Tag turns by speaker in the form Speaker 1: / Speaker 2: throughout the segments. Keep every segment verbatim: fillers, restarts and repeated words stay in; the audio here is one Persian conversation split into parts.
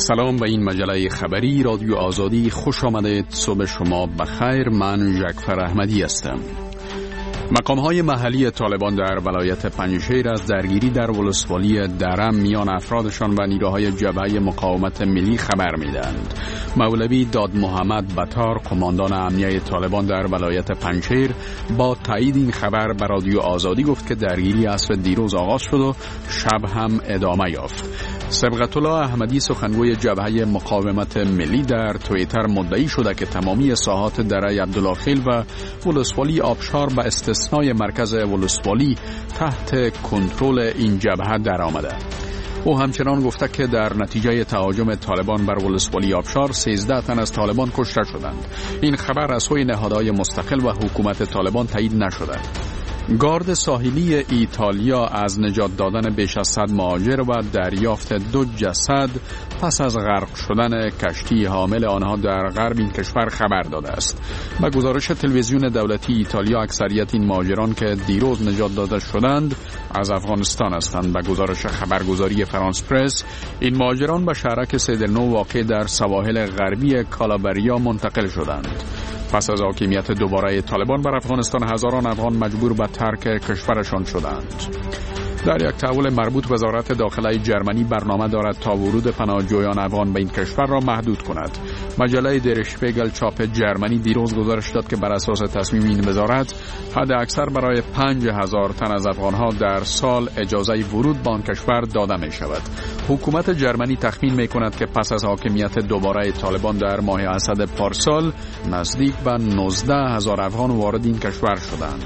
Speaker 1: سلام به این مجله خبری رادیو آزادی، خوش آمدید. صبح شما بخیر. من جعفر احمدی هستم. مقام‌های محلی طالبان در ولایت پنجشیر از درگیری در ولسوالی درم میان افرادشان و نیروهای جبهه مقاومت ملی خبر میدهند. مولوی داد محمد بطار، قماندان امنیه طالبان در ولایت پنجشیر، با تایید این خبر به رادیو آزادی گفت که درگیری عصر دیروز آغاز شد و شب هم ادامه یافت. سبقت الله احمدی، سخنگوی جبهه مقاومت ملی، در توییتر مدعی شده که تمامی ساحات دره عبدالله خیل و ولسوالی آبشار به استثنای مرکز ولسوالی تحت کنترل این جبهه در آمده. او همچنان گفته که در نتیجه تهاجم طالبان بر ولسوالی آبشار سیزده تن از طالبان کشته شدند. این خبر از سوی نهادهای مستقل و حکومت طالبان تایید نشده. گارد ساحلی ایتالیا از نجات دادن بیش از صد مهاجر و دریافت دو جسد پس از غرق شدن کشتی حامل آنها در غرب این کشور خبر داده است. به گزارش تلویزیون دولتی ایتالیا، اکثریت این مهاجران که دیروز نجات داده شدند از افغانستان هستند. به گزارش خبرگزاری فرانس پرس، این مهاجران به شهرک سیدرنو واقع در سواحل غربی کالابریا منتقل شدند. پس از حاکمیت دوباره طالبان بر افغانستان، هزاران افغان مجبور به ترک کشورشان شدند. در یک تحول مربوط، وزارت داخله جرمنی برنامه دارد تا ورود پناهجویان افغان به این کشور را محدود کند. مجله در شپیگل چاپ جرمنی دیروز گزارش داد که بر اساس تصمیم این وزارت، حد اکثر برای پنج هزار تن از افغانها در سال اجازه ورود به آن کشور داده می شود. حکومت جرمنی تخمین می کند که پس از حاکمیت دوباره طالبان در ماه اسد پارسال، نزدیک به نوزده هزار افغان وارد این کشور شدند.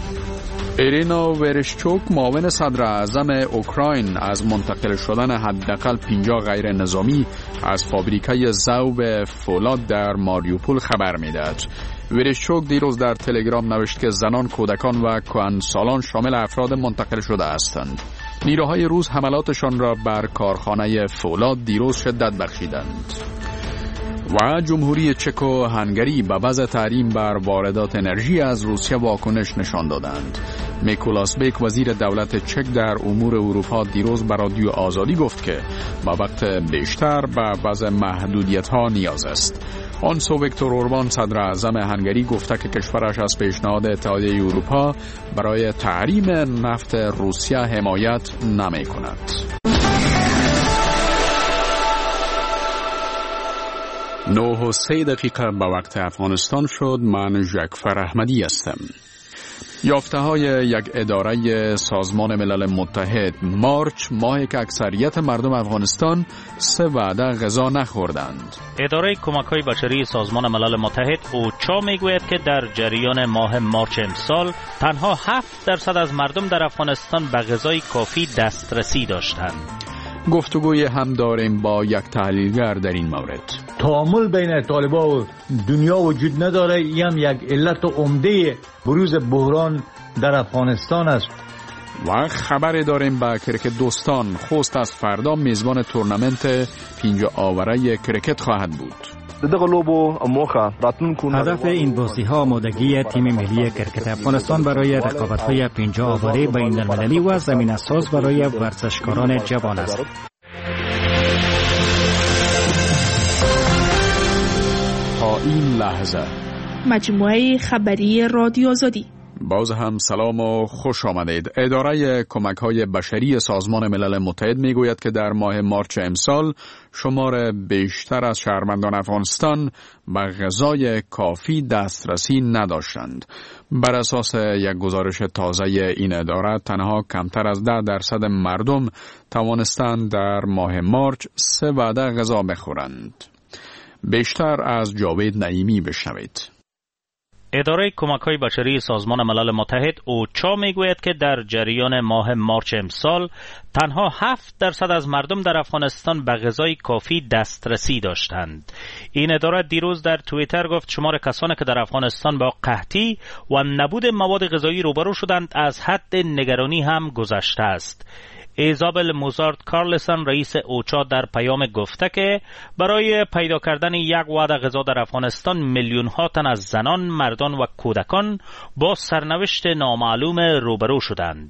Speaker 1: ایرینا ورشچوک، معاون صدر اعظم اوکراین، از منتقل شدن حداقل پنجاه غیر نظامی از فابریکه ذوب فولاد در ماریوپول خبر میدهد. ورشچوک دیروز در تلگرام نوشت که زنان، کودکان و کهنسالان شامل افراد منتقل شده هستند. نیروهای روس حملاتشان را بر کارخانه فولاد دیروز شدت بخشیدند. و جمهوری چک و هنگری به وضع تحریم بر واردات انرژی از روسیه واکنش نشان دادند. میکولاس بیک، وزیر دولت چک در امور اروپا، دیروز به رادیو آزادی گفت که با وقت بیشتر به وضع محدودیت ها نیاز است. آنسو ویکتور اوربان، صدر اعظم هنگری، گفته که کشورش از پیشنهاد اتحادیه اروپا برای تحریم نفت روسیه حمایت نمی کند. نه و سه دقیقه به وقت افغانستان شد. من جعفر احمدی هستم. یافته های یک اداره سازمان ملل متحد، مارچ، ماهی که اکثریت مردم افغانستان سه وعده غذا نخوردند.
Speaker 2: اداره کمک‌های بشری سازمان ملل متحد اوچا میگوید که در جریان ماه مارچ امسال تنها هفت درصد از مردم در افغانستان به غذای کافی دسترسی داشتند.
Speaker 1: گفتگوی هم داریم با یک تحلیلگر در این مورد.
Speaker 3: تعامل بین طالبان و دنیا وجود نداره. این هم یک علت عمده بروز بحران در افغانستان است.
Speaker 1: و خبر داریم با کرکت دوستان. خوست از فردا میزبان تورنمنت پنجاه آوره کرکت خواهد بود.
Speaker 4: هدف این بازی‌ها آمادگی تیم ملی کرکت افغانستان برای رقابت‌های پنجاه آوره بین‌المللی و زمینه‌ساز برای ورزشکاران جوان است.
Speaker 1: تا این لحظه
Speaker 5: مجموعه خبری رادیو آزادی.
Speaker 1: باز هم سلام و خوش آمدید. اداره کمک‌های بشری سازمان ملل متحد میگوید که در ماه مارچ امسال شمار بیشتر از شهروندان افغانستان به غذای کافی دسترسی نداشتند. بر اساس یک گزارش تازه این اداره، تنها کمتر از ده درصد مردم توانستند در ماه مارچ سه وعده غذا بخورند. بیشتر از جاوید نعیمی بشنوید.
Speaker 2: اداره کمک‌های بشری سازمان ملل متحد اوچا میگوید که در جریان ماه مارچ امسال تنها هفت درصد از مردم در افغانستان به غذای کافی دسترسی داشتند. این اداره دیروز در توییتر گفت شمار کسانی که در افغانستان با قحطی و نبود مواد غذایی روبرو شدند از حد نگرانی هم گذشته است. ایزابل موزارت کارلسن، رئیس اوچا، در پیام گفته که برای پیدا کردن یک وعده غذا در افغانستان میلیون ها تن از زنان، مردان و کودکان با سرنوشت نامعلوم روبرو شدند.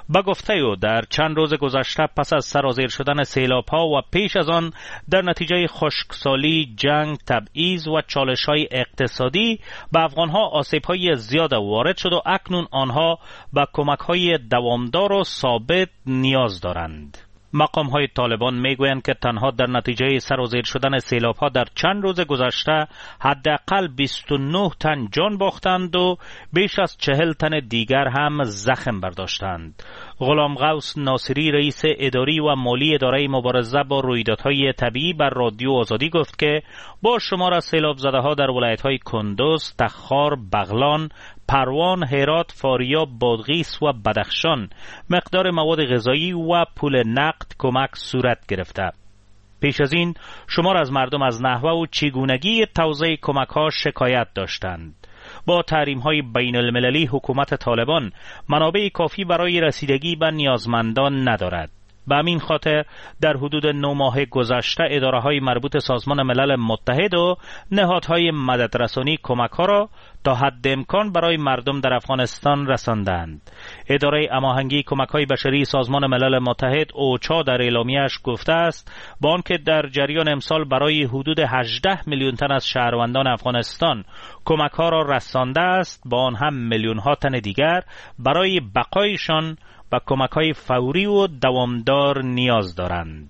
Speaker 2: با گفته او در چند روز گذشته پس از سرازیر شدن سیلاب‌ها و پیش از آن در نتیجه خشکسالی، جنگ، تبعیض و چالش‌های اقتصادی به افغان‌ها آسیب‌های زیاد وارد شد و اکنون آنها به کمک‌های دوامدار و ثابت نیاز دارند. مقام های طالبان میگویند که تنها در نتیجه سرازیر شدن سیلاب ها در چند روز گذشته حداقل بیست و نه تن جان باختند و بیش از چهل تن دیگر هم زخم برداشتند. غلام غوث ناصری رئیس اداری و مالی اداره مبارزه با رویدادهای طبیعی بر رادیو آزادی گفت که با شمار از سیلاب زده ها در ولایت های کندوز، تخار، بغلان، پروان، هرات، فاریاب، بادغیس و بدخشان مقدار مواد غذایی و پول نقد کمک صورت گرفته. پیش از این شمار از مردم از نحوه و چگونگی توزیع کمک ها شکایت داشتند. با تحریم های بین المللی حکومت طالبان منابع کافی برای رسیدگی به نیازمندان ندارد. به همین خاطر در حدود نه ماه گذشته اداره های مربوط سازمان ملل متحد و نهادهای مددرسانی کمک ها را تا حد امکان برای مردم در افغانستان رساندند. اداره هماهنگی کمک های بشری سازمان ملل متحد اوچا در اعلامیه‌اش گفته است با آنکه در جریان امسال برای حدود هجده میلیون تن از شهروندان افغانستان کمک ها را رسانده است، با آن هم میلیون ها تن دیگر برای بقایشان و کمک‌های فوری و دوامدار نیاز دارند.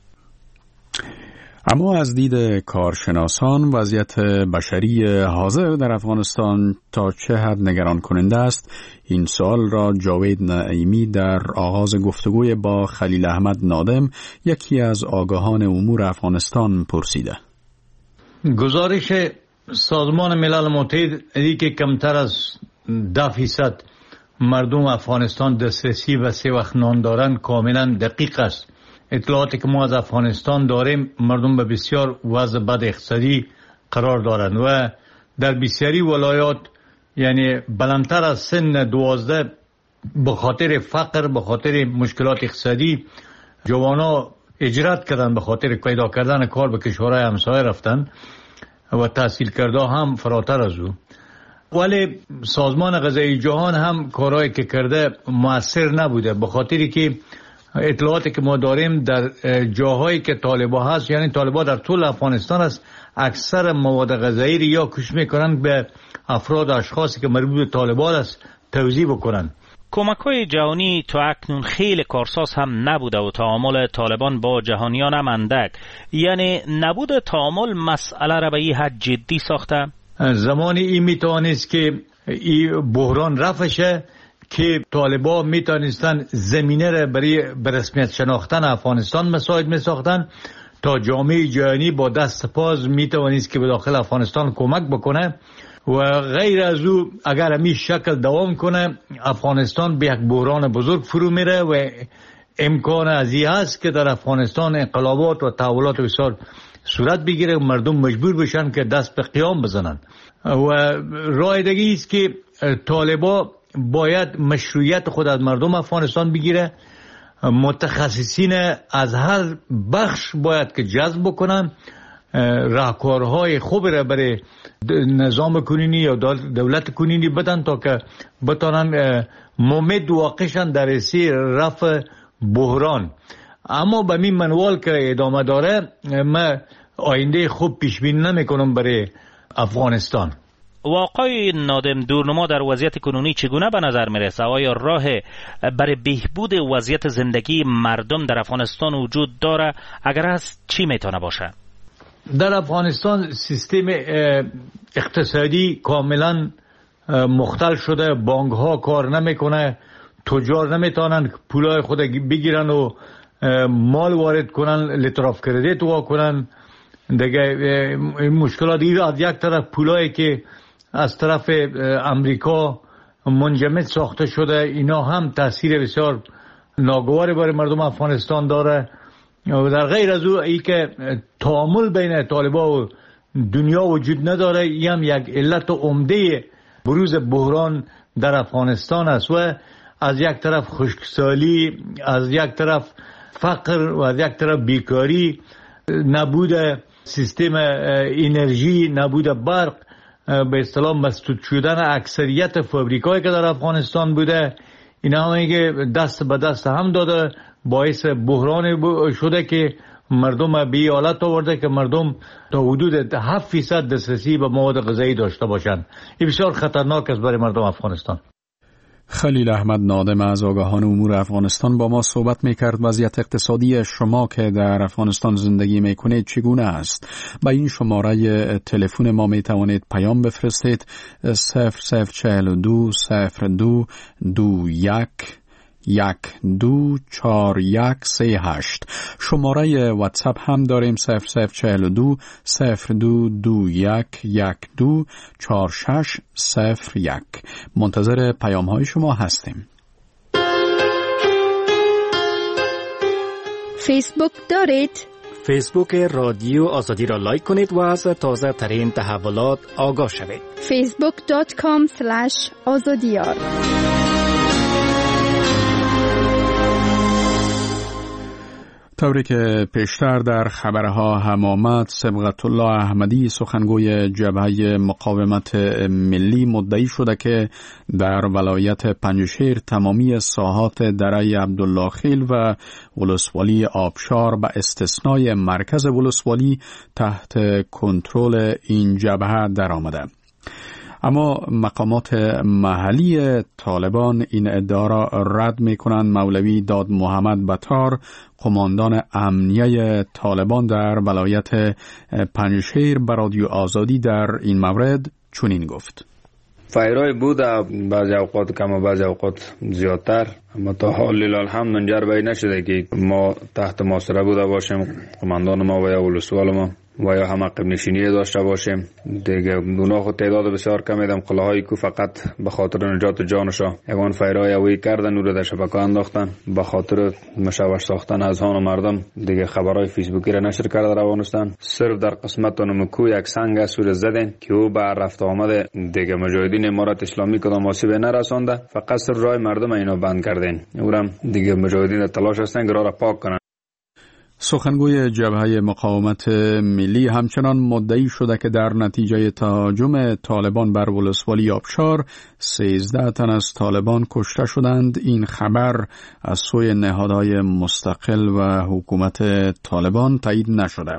Speaker 1: اما از دید کارشناسان وضعیت بشری حاضر در افغانستان تا چه حد نگران کننده است؟ این سوال را جاوید نعیمی در آغاز گفتگوی با خلیل احمد نادم، یکی از آگاهان امور افغانستان، پرسیده.
Speaker 3: گزارش سازمان ملل متحد ای که کمتر از ده فیصد مردم افغانستان دسترسی و سه وقت نان دارند کاملا دقیق است. اطلاعاتی که ما از افغانستان داریم مردم به بسیار وضع بد اقتصادی قرار دارند و در بسیاری ولایات یعنی بلندتر از سن دوازده به خاطر فقر، به خاطر مشکلات اقتصادی جوانا هجرت کردن، به خاطر پیدا کردن کار به کشورهای همسایه رفتن و تحصیل کرده هم فراتر از او. ولی سازمان غذایی جهان هم کارهایی که کرده مؤثر نبوده، به خاطری که اطلاعاتی که ما داریم در جاهایی که طالبا هست، یعنی طالبا در طول افغانستان است، اکثر مواد غذایی یا کش میکنن به افراد اشخاصی که مربوط به طالبا است توزیع بکنن.
Speaker 2: کمک‌های جهانی تا اکنون خیلی کارساز هم نبوده و تعامل طالبان با جهانیان هم اندک، یعنی نبود تعامل مسئله را به این حد جدی ساخته.
Speaker 3: زمانی این میتوانست که این بحران رفع شه که طالبان میتونستن زمینه را برای برسمیت شناختن افغانستان مساعد میساختن تا جامعه جهانی با دست پاز میتوانست که به داخل افغانستان کمک بکنه و غیر از او اگر همین شکل دوام کنه افغانستان به یک بحران بزرگ فرو میره و امکان از این هست که در افغانستان انقلابات و تحولات بسیار صورت بگیره و مردم مجبور بشن که دست به قیام بزنن. و راه دیگه است که طالبا باید مشروعیت خود از مردم افغانستان بگیره، متخصصین از هر بخش باید که جذب بکنن، راهکارهای خوب را برای نظام کنونی یا دولت کنونی بدن تا که بتانن ممد واقعشان در رسی رفع بحران. اما به این منوال که ادامه داره من آینده خوب پیش بینی نمیکنم برای افغانستان.
Speaker 2: واقعی نادم دورنما در وضعیت کنونی چگونه به نظر میرسه؟ آیا راه برای بهبود وضعیت زندگی مردم در افغانستان وجود داره؟ اگر هست چی میتونه باشه؟
Speaker 3: در افغانستان سیستم اقتصادی کاملا مختل شده، بانک ها کار نمیکنه، تجار نمیتونن پولای خود بگیرن و مال وارد کنن، لتراف کردیت وا کنن. دیگه مشکلات این از یک طرف پولایی که از طرف امریکا منجمد ساخته شده اینا هم تاثیر بسیار ناگواری برای مردم افغانستان داره. و در غیر از او ای که تعامل بین طالبا و دنیا وجود نداره، این هم یک علت عمده بروز بحران در افغانستان است و از یک طرف خشکسالی، از یک طرف فقر و از یک طرف بیکاری، نبود سیستم انرژی، نبود برق، به اصطلاح مسدود شدن اکثریت فابریکایی که در افغانستان بوده، اینا همه که دست به دست هم داده باعث بحران شده که مردم به حالت آورده که مردم تا حدود هفت فیصد دسترسی به مواد غذایی داشته باشند. این بسیار خطرناک است برای مردم افغانستان.
Speaker 1: خلیل احمد نادم از آگاهان امور افغانستان با ما صحبت میکرد. وضعیت اقتصادی شما که در افغانستان زندگی میکنید چگونه است؟ با این شماره تلفن ما میتوانید پیام بفرستید صفر صفر چهل دو صفر دو دو یک یک دو چار یک سه هشت. شماره واتساپ هم داریم صفر صفر چهل دو صفر دو دو یک یک دو چار شش صفر یک. منتظر پیام های شما هستیم.
Speaker 6: فیسبوک دارید؟
Speaker 4: فیسبوک رادیو آزادی را لایک کنید و از تازه ترین تحولات آگاه شوید.
Speaker 6: فیسبوک دات کام سلش آزادیار.
Speaker 1: طوری که پیشتر در خبرها هم آمد، صبغت الله احمدی سخنگوی جبهه مقاومت ملی مدعی شده که در ولایت پنجشیر تمامی ساحات دره عبدالله خیل و ولسوالی آبشار به استثنای مرکز ولسوالی تحت کنترل این جبهه در آمده. اما مقامات محلی طالبان این ادعا را رد می کنند. مولوی داد محمد بطار، قماندان امنیه طالبان در ولایت پنجشیر، به رادیو آزادی در این مورد چنین گفت:
Speaker 7: فایرای بوده، بعضی اوقات کم و بعضی اوقات زیادتر، اما تا حال الحمد منجر به نشده که ما تحت محاصره بوده باشیم، قماندان ما و یا ولسوال ما و یا هم عقب نشینی داشته باشیم. دیگه اونا خود تعداد بسیار کمی دم قله‌هایی که فقط به خاطر نجات جانشا یگان فایرای اوی کردن او رو در شبکه انداختن به خاطر مشوش ساختن اذهان و مردم. دیگه خبرهای فیسبوکی را نشر کرده روانستان. صرف در قسمت نمکو یک سنگ اسور زدن که او به رفت آمد دیگه مجاهدین امارت اسلامی کدام آسیب نرسانده، فقط صرف راه مردم اینا بند کردن. اونم دیگه مجاهدین تلاش هستن که راه را پاک کنن.
Speaker 1: سخنگوی جبهه مقاومت ملی همچنان مدعی شده که در نتیجه تهاجم طالبان بر ولسوالی آبشار سیزده تن از طالبان کشته شدند. این خبر از سوی نهادهای مستقل و حکومت طالبان تایید نشده.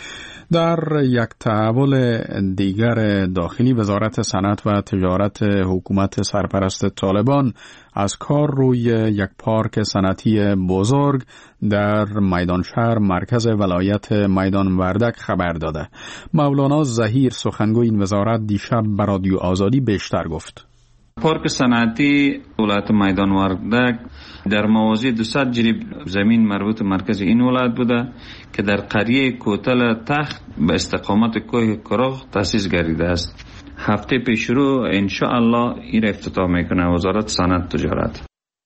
Speaker 1: در یک تحول دیگر داخلی، وزارت صنعت و تجارت حکومت سرپرست طالبان از کار روی یک پارک صنعتی بزرگ در میدان شهر مرکز ولایت میدان وردک خبر داده. مولانا ظهیر سخنگوی این وزارت دیشب به رادیو آزادی بیشتر گفت:
Speaker 8: پارک صنعتی ولایت میدان وردک در موازی دویست جریب زمین مربوط مرکز این ولایت بوده که در قریه کوتل تخت به استقامت کوه کراغ تأسیس گردیده است. هفته پیش رو ان شاء الله این افتتاح میکنه وزارت صنعت تجارت.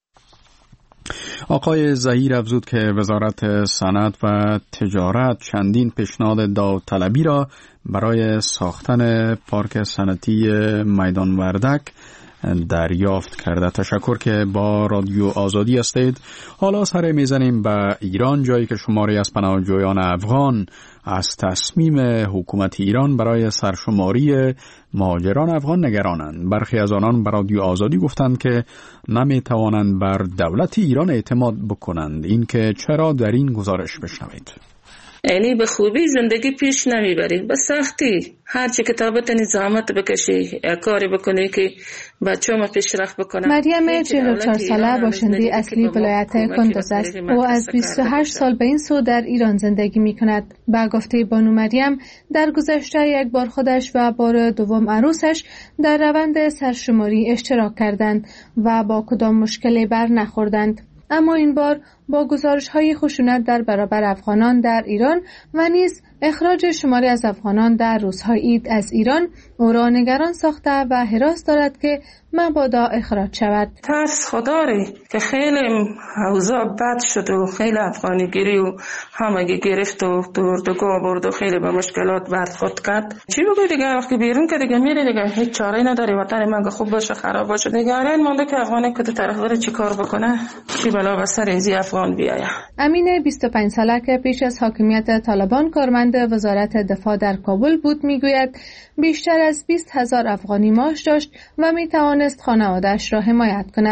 Speaker 1: آقای ظهیر افزود که وزارت صنعت و تجارت چندین پیشنهاد داوطلبی را برای ساختن پارک صنعتی میدان وردک دریافت کرده. تشکر که با رادیو آزادی هستید. حالا سر میزنیم به ایران، جایی که شماری از پناهجویان افغان از تصمیم حکومت ایران برای سرشماری مهاجران افغان نگرانند. برخی از آنان به رادیو آزادی گفتند که نمیتوانند بر دولت ایران اعتماد بکنند. این که چرا، در این گزارش بشنوید.
Speaker 9: یعنی به خوبی زندگی پیش نمیبری، به سختی هر چی کتابت نظامت بکشی یا کاری بکنی که بچه ما پیشرفت بکنن.
Speaker 10: مریم چهل و چهار ساله باشنده اصلی ولایت کندوز است. او از بیست و هشت سال به این سو در ایران زندگی می کند. با گفته بانو مریم در گذشته یک بار خودش و بار دوم عروسش در روند سرشماری اشتراک کردند و با کدام مشکلی بر نخوردند. اما این بار با گزارش‌های خشونت در برابر افغانان در ایران و نیز اخراج شماری از افغانان در روزهای عید از ایران او را نگران ساخته و هراس دارد که مبادا اخراج شود.
Speaker 9: ترس خداره که خیلی اوضاع بد شد و خیلی افغانی گیری و همگی گرفت و دردگاه برد و خیلی به مشکلات برخورد کرد. چی بگوی دیگه؟ وقتی بیرون که دیگه میره دیگه هیچ چاره نداری. وطن من خوب باشه خراب باشه دیگه الان مونده که افغانی که طرفدار چی کار بکنه، چی بلا به سر اینزی افغان بیاید.
Speaker 10: امین بیست و پنج ساله که پیش از حاکمیت طالبان کارمند وزارت دفاع در کابل بود میگوید بیشتر از بیست هزار افغانی معاش داشت و می توانست خانواده‌اش را حمایت کند.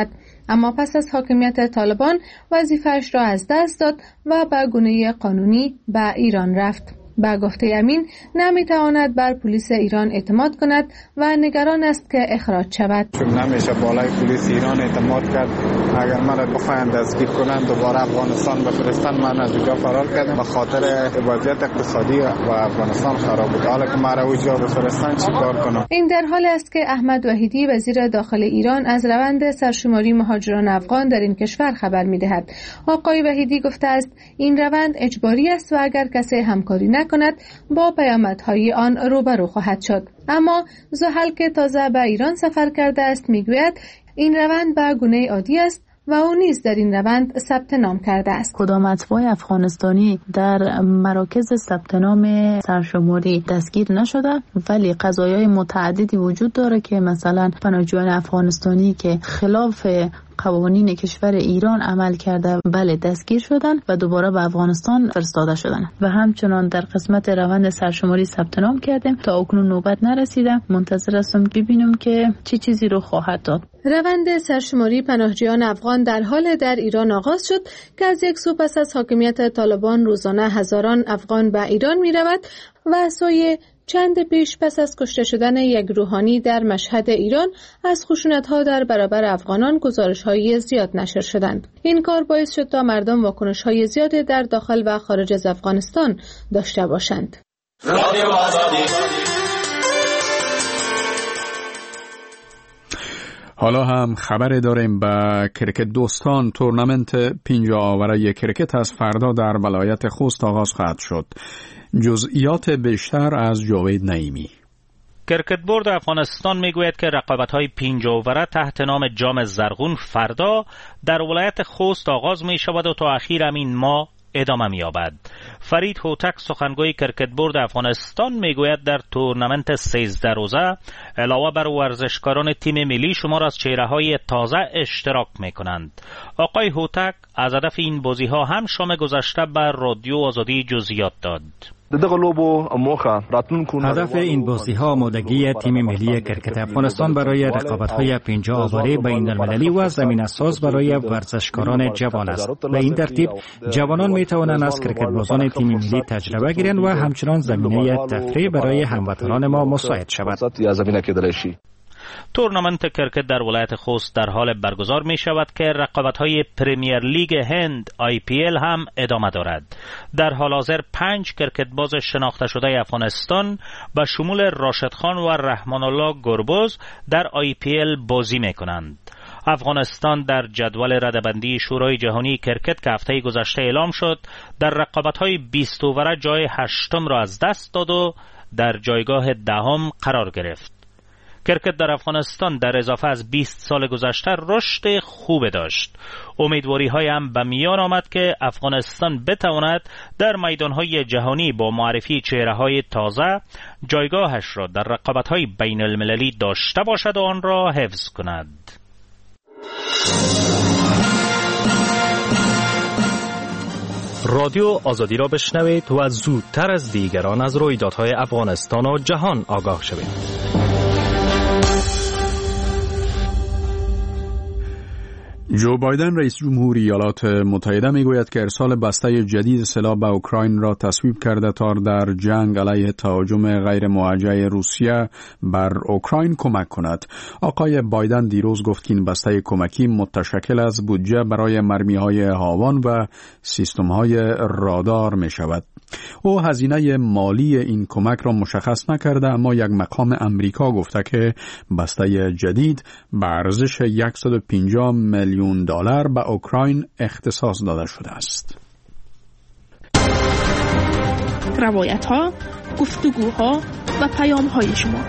Speaker 10: اما پس از حاکمیت طالبان وظیفه‌اش را از دست داد و به گونه قانونی به ایران رفت. با گفته امین نمیتواند بر پلیس ایران اعتماد کند و نگران است که اخراج شود.
Speaker 11: چون نمیشه بالای پلیس ایران اعتماد کرد. اگر من بخواهند دستگیر کنند دوباره افغانستان بفرستن، من از اونجا فرار کردم به خاطر وضعیت اقتصادی و افغانستان خراب بود. حالا که مرا اونجا بفرستن چیکار کنم؟ این در حال است که احمد وحیدی وزیر داخل ایران از روند سرشماری مهاجران افغان در این کشور خبر می‌دهد. آقای وحیدی گفته است این روند اجباری است و اگر کسی همکاری نکند با پیامدهای آن روبرو خواهد شد. اما زحل که تازه به ایران سفر کرده است میگوید این روند به گونه عادی است و او نیز در این روند ثبت نام کرده است.
Speaker 12: کدام اتباع افغانستانی در مراکز ثبت نام سرشماری دستگیر نشده، ولی قضایای متعددی وجود داره که مثلا پناهجویان افغانستانی که خلاف قوانین کشور ایران عمل کرده بله دستگیر شدن و دوباره به افغانستان فرستاده شدن و همچنان در قسمت روند سرشماری ثبت نام کردیم. تا اکنون نوبت نرسیده، منتظر هستم ببینم که چه چی چیزی رو خواهد داد.
Speaker 10: روند سرشماری پناهجویان افغان در حال در ایران آغاز شد که از یک سو پس از حاکمیت طالبان روزانه هزاران افغان به ایران می رود و سوی چند پیش پس از کشته شدن یک روحانی در مشهد ایران از خشونت‌ها در برابر افغانان گزارش‌های زیاد نشر شدند. این کار باعث شد تا مردم واکنش‌های زیادی در داخل و خارج از افغانستان داشته باشند.
Speaker 1: حالا هم خبر داریم به کرکت دوستان. تورنمنت پنجاه آوره کرکت از فردا در ولایت خوست آغاز خواهد شد. جزئیات بیشتر از جاوید نعیمی.
Speaker 2: کرکت بورد افغانستان میگوید که رقابت‌های پنجاه اوره تحت نام جام زرغون فردا در ولایت خوست آغاز می شود و تا اخیر همین ماه ادامه می‌یابد. فرید هوتک سخنگوی کرکت بورد افغانستان میگوید در تورنمنت سیزده روزه علاوه بر ورزشکاران تیم ملی شمار از چهره‌های تازه اشتراک می‌کنند. آقای هوتک از هدف این بازی‌ها هم شام گذشته بر رادیو آزادی جزئیات داد.
Speaker 4: هدف این بازی‌ها آمادگی تیم ملی کرکت افغانستان برای رقابت‌های پنجاه آوره بین‌المللی و زمینه‌ساز برای ورزشکاران جوان است. به این ترتیب جوانان می‌توانند از کرکت بازان تیم ملی تجربه گیرند و همچنان زمینه تفریح برای هموطنان ما مساعد شود.
Speaker 2: تورنمنت کرکت در ولایت خوست در حال برگزار می شود که رقابت‌های پریمیر لیگ هند آی پی ال هم ادامه دارد. در حال حاضر پنج کرکتباز شناخته شده افغانستان به شمول راشد خان و رحمان الله گربز در آی پی ال بازی می کنند. افغانستان در جدول رده‌بندی شورای جهانی کرکت که هفته گذشته اعلام شد در رقابت‌های بیست اوره جای هشتم را از دست داد و در جایگاه دهم قرار گرفت. کرکت در افغانستان در اضافه از بیست سال گذشته رشد خوب داشت. امیدواری های هم به میان آمد که افغانستان بتواند در میدانهای جهانی با معرفی چهره های تازه جایگاهش را در رقابت های بین المللی داشته باشد و آن را حفظ کند.
Speaker 13: رادیو آزادی را بشنوید و زودتر از دیگران از رویدادهای افغانستان و جهان آگاه شوید.
Speaker 1: جو بایدن رئیس جمهور ایالات متحده میگوید که ارسال بسته جدید سلاح به اوکراین را تصویب کرده تا در جنگ علیه تهاجم غیر موجه روسیه بر اوکراین کمک کند. آقای بایدن دیروز گفت که این بسته کمکی متشکل از بودجه برای مرمی‌های هاوان و سیستم‌های رادار می شود. او هزینه مالی این کمک را مشخص نکرده، اما یک مقام امریکا گفته که بسته جدید به ارزش صد و پنجاه میلیون دلار به اوکراین اختصاص داده شده است.
Speaker 5: روایت‌ها، گفتگوها و پیام‌های شما.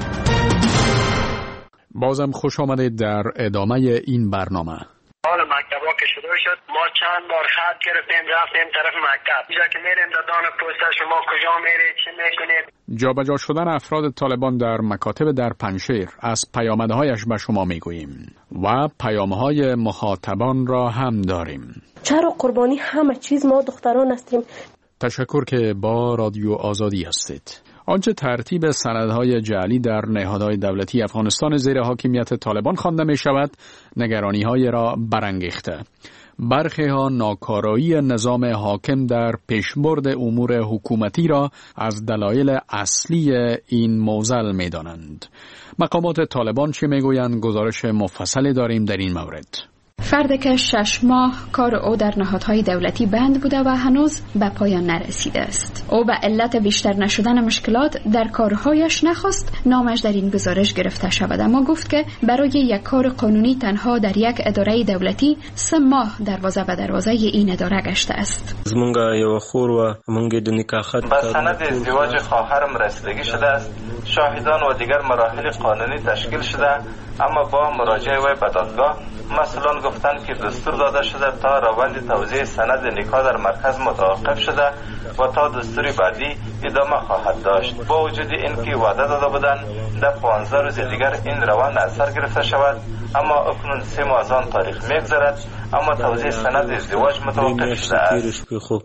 Speaker 1: بازم خوش آمدید در ادامه این برنامه.
Speaker 14: حال مکتبا که شروع شد ما چند بار خط گرفتیم رفتیم طرف مکتب. اینجا که میریم دادان پست شما کجا میرید چی میکنید.
Speaker 1: جابجا شدن افراد طالبان در مکاتب در پنجشیر از پیامدهایش به شما میگوییم و پیامهای مخاطبان را هم داریم.
Speaker 15: چرا قربانی همه چیز ما دختران هستیم.
Speaker 1: تشکر که با رادیو آزادی هستید. آنچه ترتیب سندهای جعلی در نهادهای دولتی افغانستان زیر حاکمیت طالبان خوانده می شود، نگرانی‌های را برانگیخته. برخی ها ناکارایی نظام حاکم در پیشبرد امور حکومتی را از دلایل اصلی این معضل می دانند. مقامات طالبان چه می گویند؟ گزارش مفصلی داریم در این مورد.
Speaker 15: فردی که شش ماه کار او در نهادهای دولتی بند بوده و هنوز به پایان نرسیده است. او به علت بیشتر نشدن مشکلات در کارهایش نخواست نامش در این گزارش گرفته شود، اما گفت که برای یک کار قانونی تنها در یک اداره دولتی سه ماه دروازه به دروازه این اداره گشته است.
Speaker 16: زمونږ یو خور و مونږ د نکاح خط
Speaker 17: به سند ازدواج خواهرم رسیدگی شده است. شاهدان و دیگر مراحل قانونی تشکیل شده، اما با مراجعه و به دادگاه مسئولان گفتند که دستور داده شده تا روند توزیع سند نکاح در مرکز متوقف شده و تا دستور بعدی ادامه خواهد داشت. با وجود اینکه وعده داده بودند در پانزده روز دیگر این روند از سر گرفته شود، اما اکنون سه ماه از آن تاریخ میگذرد، اما توزیع سند ازدواج متوقف شده است.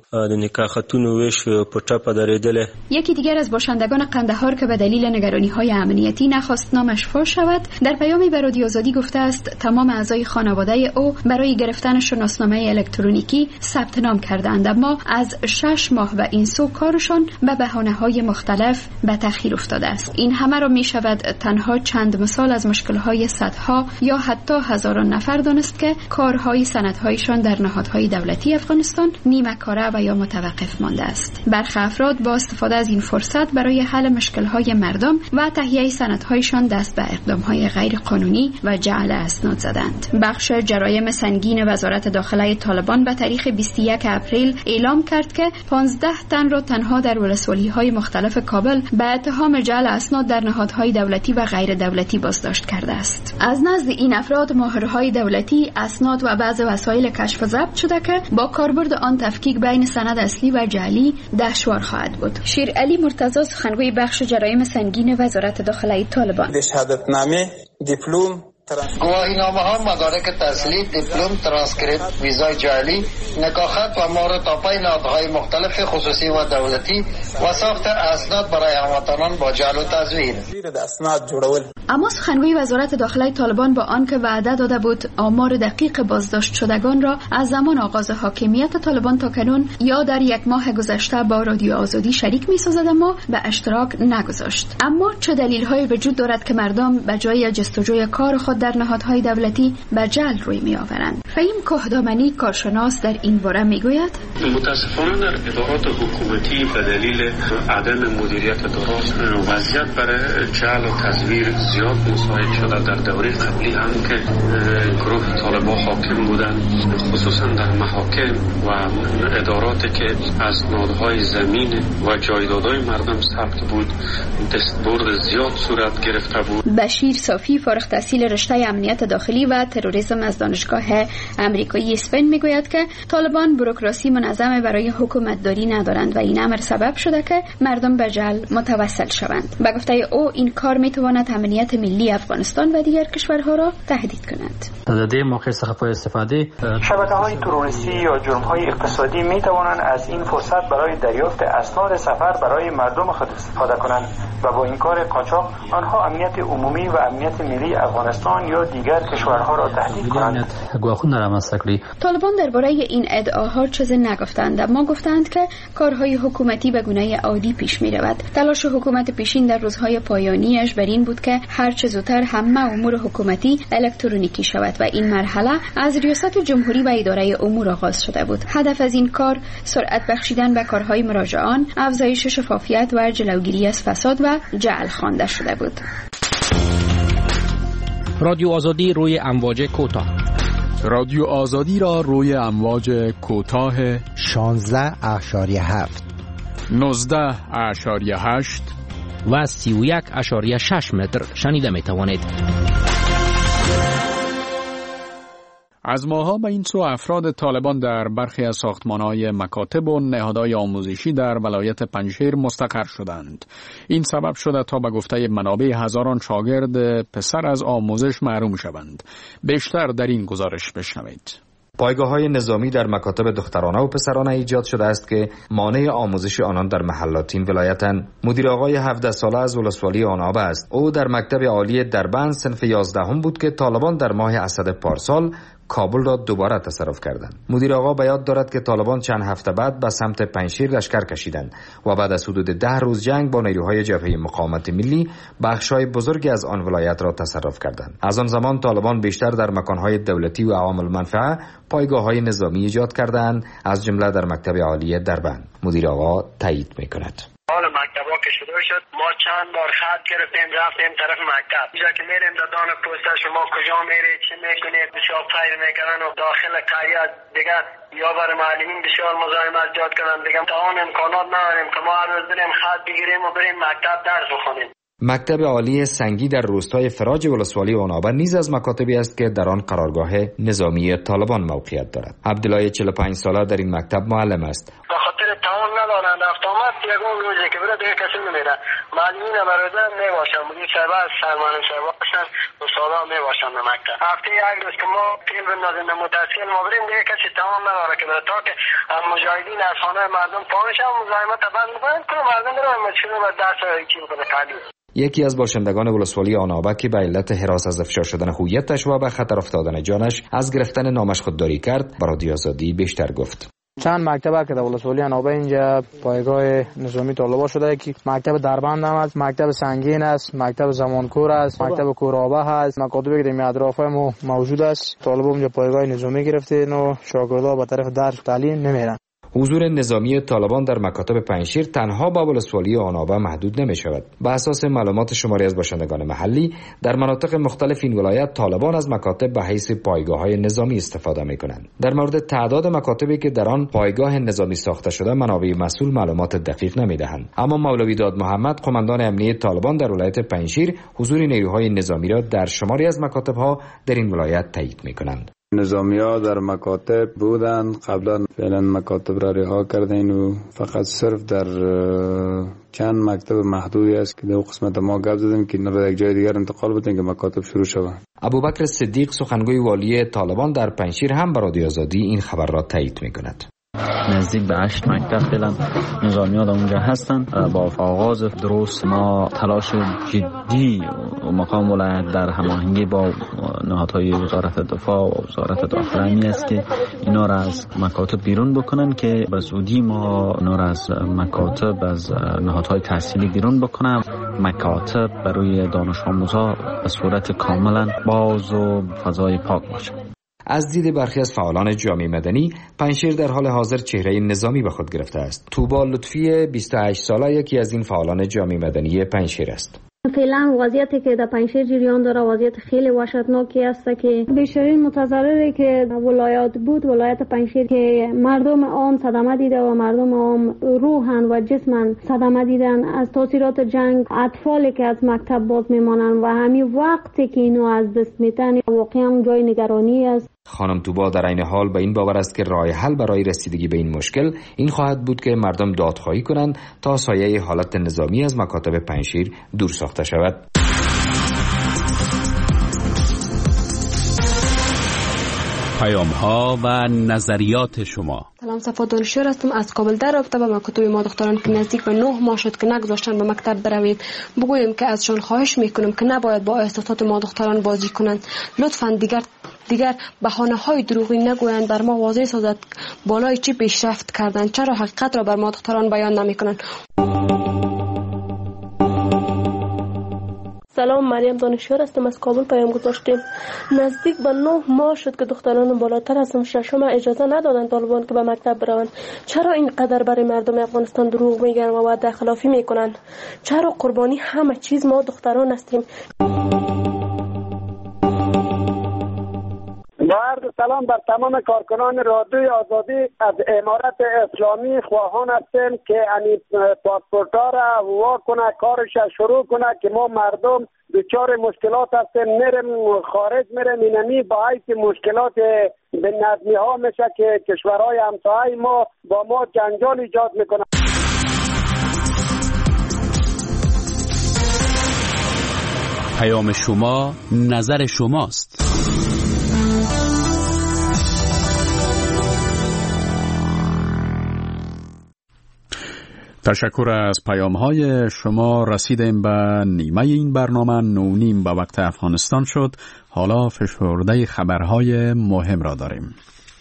Speaker 15: یکی دیگر از باشندگان قندهار که به دلیل نگرانی‌های امنیتی نخواست نامش فاش شود، در پیامی به رادیو آزادی گفته است تمام اعضای خانواده او برای گرفتن شناسنامه الکترونیکی ثبت نام کردند، اما از شش ماه و این سو کارشان به بهانه‌های مختلف به تأخیر افتاده است. این همه را می شود تنها چند مثال از مشکل‌های صدها یا حتی هزاران نفر دانست که کارهای سندهایشان در نهادهای دولتی افغانستان نیمه کاره و یا متوقف مانده است. برخی افراد با استفاده از این فرصت برای حل مشکل‌های مردم و تهیه سندهایشان دست به اقدام‌های غیر قانونی و جعل اسناد زدند. بخش جرایم سنگین وزارت داخله طالبان به تاریخ بیست و یک اپریل اعلام کرد که پانزده تن را تنها در ولسوالی‌های مختلف کابل به اتهام جعل اسناد در نهادهای دولتی و غیر دولتی بازداشت کرده است. از نزد این افراد مهرهای دولتی، اسناد و بعض وسایل کشف و ضبط شده که با کاربرد آن تفکیک بین سند اصلی و جعلی دشوار خواهد بود. شیر علی مرتضی، سخنگوی بخش جرایم سنگین وزارت داخله طالبان:
Speaker 18: شهادتنامه، دیپلم، گواهینامه ها، مدارک تحصیلی، دیپلم، ترانسکریپت، ویزای جعلی، نکاحت و مورد نهادهای مختلف خصوصی و دولتی و ساخت اسناد برای هموطنان با جعل و تزویر.
Speaker 15: اما سخنگوی وزارت داخله طالبان با آنکه وعده داده بود آمار دقیق بازداشت شدگان را از زمان آغاز حاکمیت طالبان تا کنون یا در یک ماه گذشته با رادیو آزادی شریک می‌سازد، اما به اشتراک نگذاشت. اما چه دلیل‌هایی وجود دارد که مردم به جای جستجوی کار خود در نهادهای دولتی به جعل روی می‌آورند؟ فهیم کهدامنی، کارشناس، در این باره می‌گوید:
Speaker 19: متاسفانه در ادارات حکومتی به دلیل عدم مدیریت درست وضعیت برای جعل و تزویر زیاد مساعد شده. در دوره قبلی هم که گروه طالبان حاکم بودند، خصوصا در محاکم و اداراتی که از نهادهای زمین و جایدادهای مردم ثبت بود، دستبرد زیاد صورت گرفته بود.
Speaker 15: بشیر صافی، فارغ التحصیل رشته امنیت داخلی و تروریسم از دانشگاه امریکایی اسپین میگوید که طالبان بوروکراسی منظم برای حکومتداری ندارند و این امر سبب شده که مردم به جعل متوسل شوند. به گفته او این کار میتواند امنیت ملی افغانستان و دیگر کشورها را تهدید کند.
Speaker 20: در موقع استفاده استفاده
Speaker 17: شبکه‌های تروریستی یا جرم‌های اقتصادی میتوانند از این فرصت برای دریافت اسناد سفر برای مردم خود استفاده کنند و با این کار قاچاق آنها امنیت عمومی و امنیت ملی افغانستان یا دیگر کشورها را تهدید کنند.
Speaker 15: طالبان درباره این ادعاها چیزی نگفتند، اما گفتند که کارهای حکومتی به گونه عادی پیش می رود. تلاش حکومت پیشین در روزهای پایانیش بر این بود که هر چه زودتر همه امور حکومتی الکترونیکی شود و این مرحله از ریاست جمهوری و اداره امور آغاز شده بود. هدف از این کار سرعت بخشیدن به کارهای مراجعان، افزایش شفافیت و جلوگیری از فساد و جعل خوانده شده بود.
Speaker 13: رادیو آزادی روی امواج کوتاه.
Speaker 1: رادیو آزادی را روی امواج کوتاه
Speaker 21: شانزده اشاریه هفت،
Speaker 1: نوزده اشاریه هشت
Speaker 13: و سی و یک اشاریه شش متر شنیده می توانید.
Speaker 1: از ماها به این سو افراد طالبان در برخی از ساختمان‌های مکاتب و نهادهای آموزشی در ولایت پنجشیر مستقر شدند. این سبب شده تا به گفته منابع هزاران شاگرد پسر از آموزش محروم شوند. بیشتر در این گزارش بشنوید.
Speaker 3: پایگاه‌های نظامی در مکاتب دخترانه و پسرانه ایجاد شده است که مانع آموزش آنان در محلات این ولایتند. مدیر آقای هفده ساله از ولسوالی آنابه است. او در مکتب عالی دربند صنف یازدهم بود که طالبان در ماه اسد پارسال کابل را دوباره تصرف کردند. مدیر آقا به یاد دارد که طالبان چند هفته بعد به سمت پنجشیر لشکر کشیدند و بعد از حدود ده روز جنگ با نیروهای جبهه مقاومت ملی بخش‌های بزرگی از آن ولایت را تصرف کردند. از آن زمان طالبان بیشتر در مکان‌های دولتی و عوام المنفعه پایگاه‌های نظامی ایجاد کردند، از جمله در مکتب عالی دربند. مدیر آقا تایید می‌کند.
Speaker 14: حال مکتبا که شروع شد ما چند بار خط گرفتیم رفتیم طرف مکتب اینجا که میریم دادان پوسته شما کجا میری چی میکنید بسیار فیر میکنن و داخل قریه دیگه یا بر معلمین بسیار مزاحمت ایجاد کردن دیگه تا آن امکانات نداریم که ما هر روز بریم خط بگیریم و بریم مکتب درس بخونیم.
Speaker 3: مکتب عالی سنگی در روستای فراج ولسوالی آنابه نیز از مکاتبی است که در آن قرارگاه نظامی طالبان موقعیت دارد. عبدالله چهل و پنج ساله در این مکتب معلم است.
Speaker 14: به خاطر تعاون ندارند رفت آمد یگون روزی که بره دیگه کسی نمیره. معلمین برده میباشن مدیر صاحب سرمانه صاحب باشن استادا میباشن به مکتب. هفته یک روز که ما تیل بندازیم متاسفانه ما بریم دیگه کسی تعاون نداره که بره تا که مجاهدین از خانه مردم پایشن مزاحمت بند میکنن که مردم برن مشکل و درس چی بکنه تعلیم.
Speaker 3: یکی از باشندگان ولسوالی آنابه که به علت هراس از افشا شدن هویتش و به خطر افتادن جانش از گرفتن نامش خودداری کرد، به رادیو آزادی بیشتر گفت.
Speaker 22: چند مکتب که در ولسوالی آنابه اینجا پایگاه نظامی طالبان شده که مکتب دربند هم است، مکتب سنگین است، مکتب زمانکور است، مکتب کورابه هست، مکاتبی که در اطراف ما موجود است. طالبان اینجا پایگاه نظامی گرفتین و شاگردها به طرف درس تعلیم نمیرن.
Speaker 3: حضور نظامی طالبان در مکاتب پنجشیر تنها با ولسوالی آنابه محدود نمی شود. به اساس معلومات شماری از باشندگان محلی، در مناطق مختلف این ولایت طالبان از مکاتب به حیث پایگاه‌های نظامی استفاده می کنند. در مورد تعداد مکاتبی که در آن پایگاه نظامی ساخته شده، منابع مسئول معلومات دقیق نمی دهند. اما مولوی داد محمد، قماندان امنیه طالبان در ولایت پنجشیر، حضور نیروهای نظامی را در شماری از مکاتب‌ها در این ولایت تایید می کنند.
Speaker 7: نظامی ها در مکاتب بودن، قبلا فعلا مکاتب را رها کردین و فقط صرف در چند مکتب محدودی است که در قسمت ما گپ زدیم که اینا را یک جای دیگر انتقال بدیم که مکاتب شروع شود.
Speaker 3: ابوبکر صدیق، سخنگوی والی طالبان در پنجشیر، هم به رادیو آزادی این خبر را تایید می‌کند.
Speaker 23: نزدیک به هشت مکتب فعلا نظامی ها در اونجا هستن. با آغاز درست ما تلاش جدی و مقام ولایت در هماهنگی با نهادهای وزارت دفاع و وزارت داخله می است که اینا را از مکاتب بیرون بکنن که به زودی ما اینا را از مکاتب از نهادهای تحصیلی بیرون بکنن. مکاتب برای دانش آموزها به صورت کاملا باز و فضای پاک باشه.
Speaker 3: از دید برخی از فعالان جامعه مدنی، پنجشیر در حال حاضر چهره نظامی به خود گرفته است. توبا لطفی، بیست و هشت ساله، یکی از این فعالان جامعه مدنی پنجشیر است.
Speaker 24: فعلا وضعیتی که در پنجشیر جریان داره وضعیت خیلی وحشتناکی است که بیشترین متضرری که ولایت بود ولایت پنجشیر که مردم آن صدمه دیده و مردم آن روحن و جسمن صدمه دیدن از تاثیرات جنگ. اطفالی که از مکتب باز میمانند و همین وقتی که اینو از دست میتن واقعا جای نگرانی است.
Speaker 3: خانم توبا در عین حال به این باور است که راه حل برای رسیدگی به این مشکل این خواهد بود که مردم دادخواهی کنند تا سایه حالت نظامی از مکاتب پنجشیر دور ساخته شود.
Speaker 1: پیام ها و نظریات شما.
Speaker 25: سلام، صفا دانشور هستم از کابل. در رابطه با مکاتب ما دختران که نزدیک به نه ماه شد که نگذاشتن به مکتب بروید، بگویم که ازشان خواهش میکنم که نباید با احساسات ما دختران بازی کنند. لطفاً دیگر دیگر بهانه های دروغی نگویند، بر ما واضح سازد بالای چی پیشرفت کردند، چرا حقیقت را بر ما دختران بیان نمیکنند.
Speaker 26: سلام، مریم دانشور هستم از کابل. پیام گذاشتیم نزدیک به نه ماه شد که دختران بالاتر از ششم اجازه ندادن طالبان که به مکتب بروند. چرا اینقدر برای مردم افغانستان دروغ میگن و وعده خلافی میکنن؟ چرا قربانی همه چیز ما دختران هستیم؟
Speaker 27: با عرض سلام بر تمام کارکنان رادیوی آزادی. از امارت اسلامی خواهان هستیم که این پاسپورت‌ها را وا کنه، کارش شروع کنه که ما مردم دچار مشکلات هستیم، میریم خارج میریم اینمی با حیث مشکلات به نظمی ها میشه که کشورهای همسایه ما با ما جنجال ایجاد میکنه.
Speaker 1: پیام شما نظر شماست. تشکر از پیام های شما. رسیدیم به نیمه این برنامه. نونیم به وقت افغانستان شد. حالا فشرده خبرهای مهم را داریم.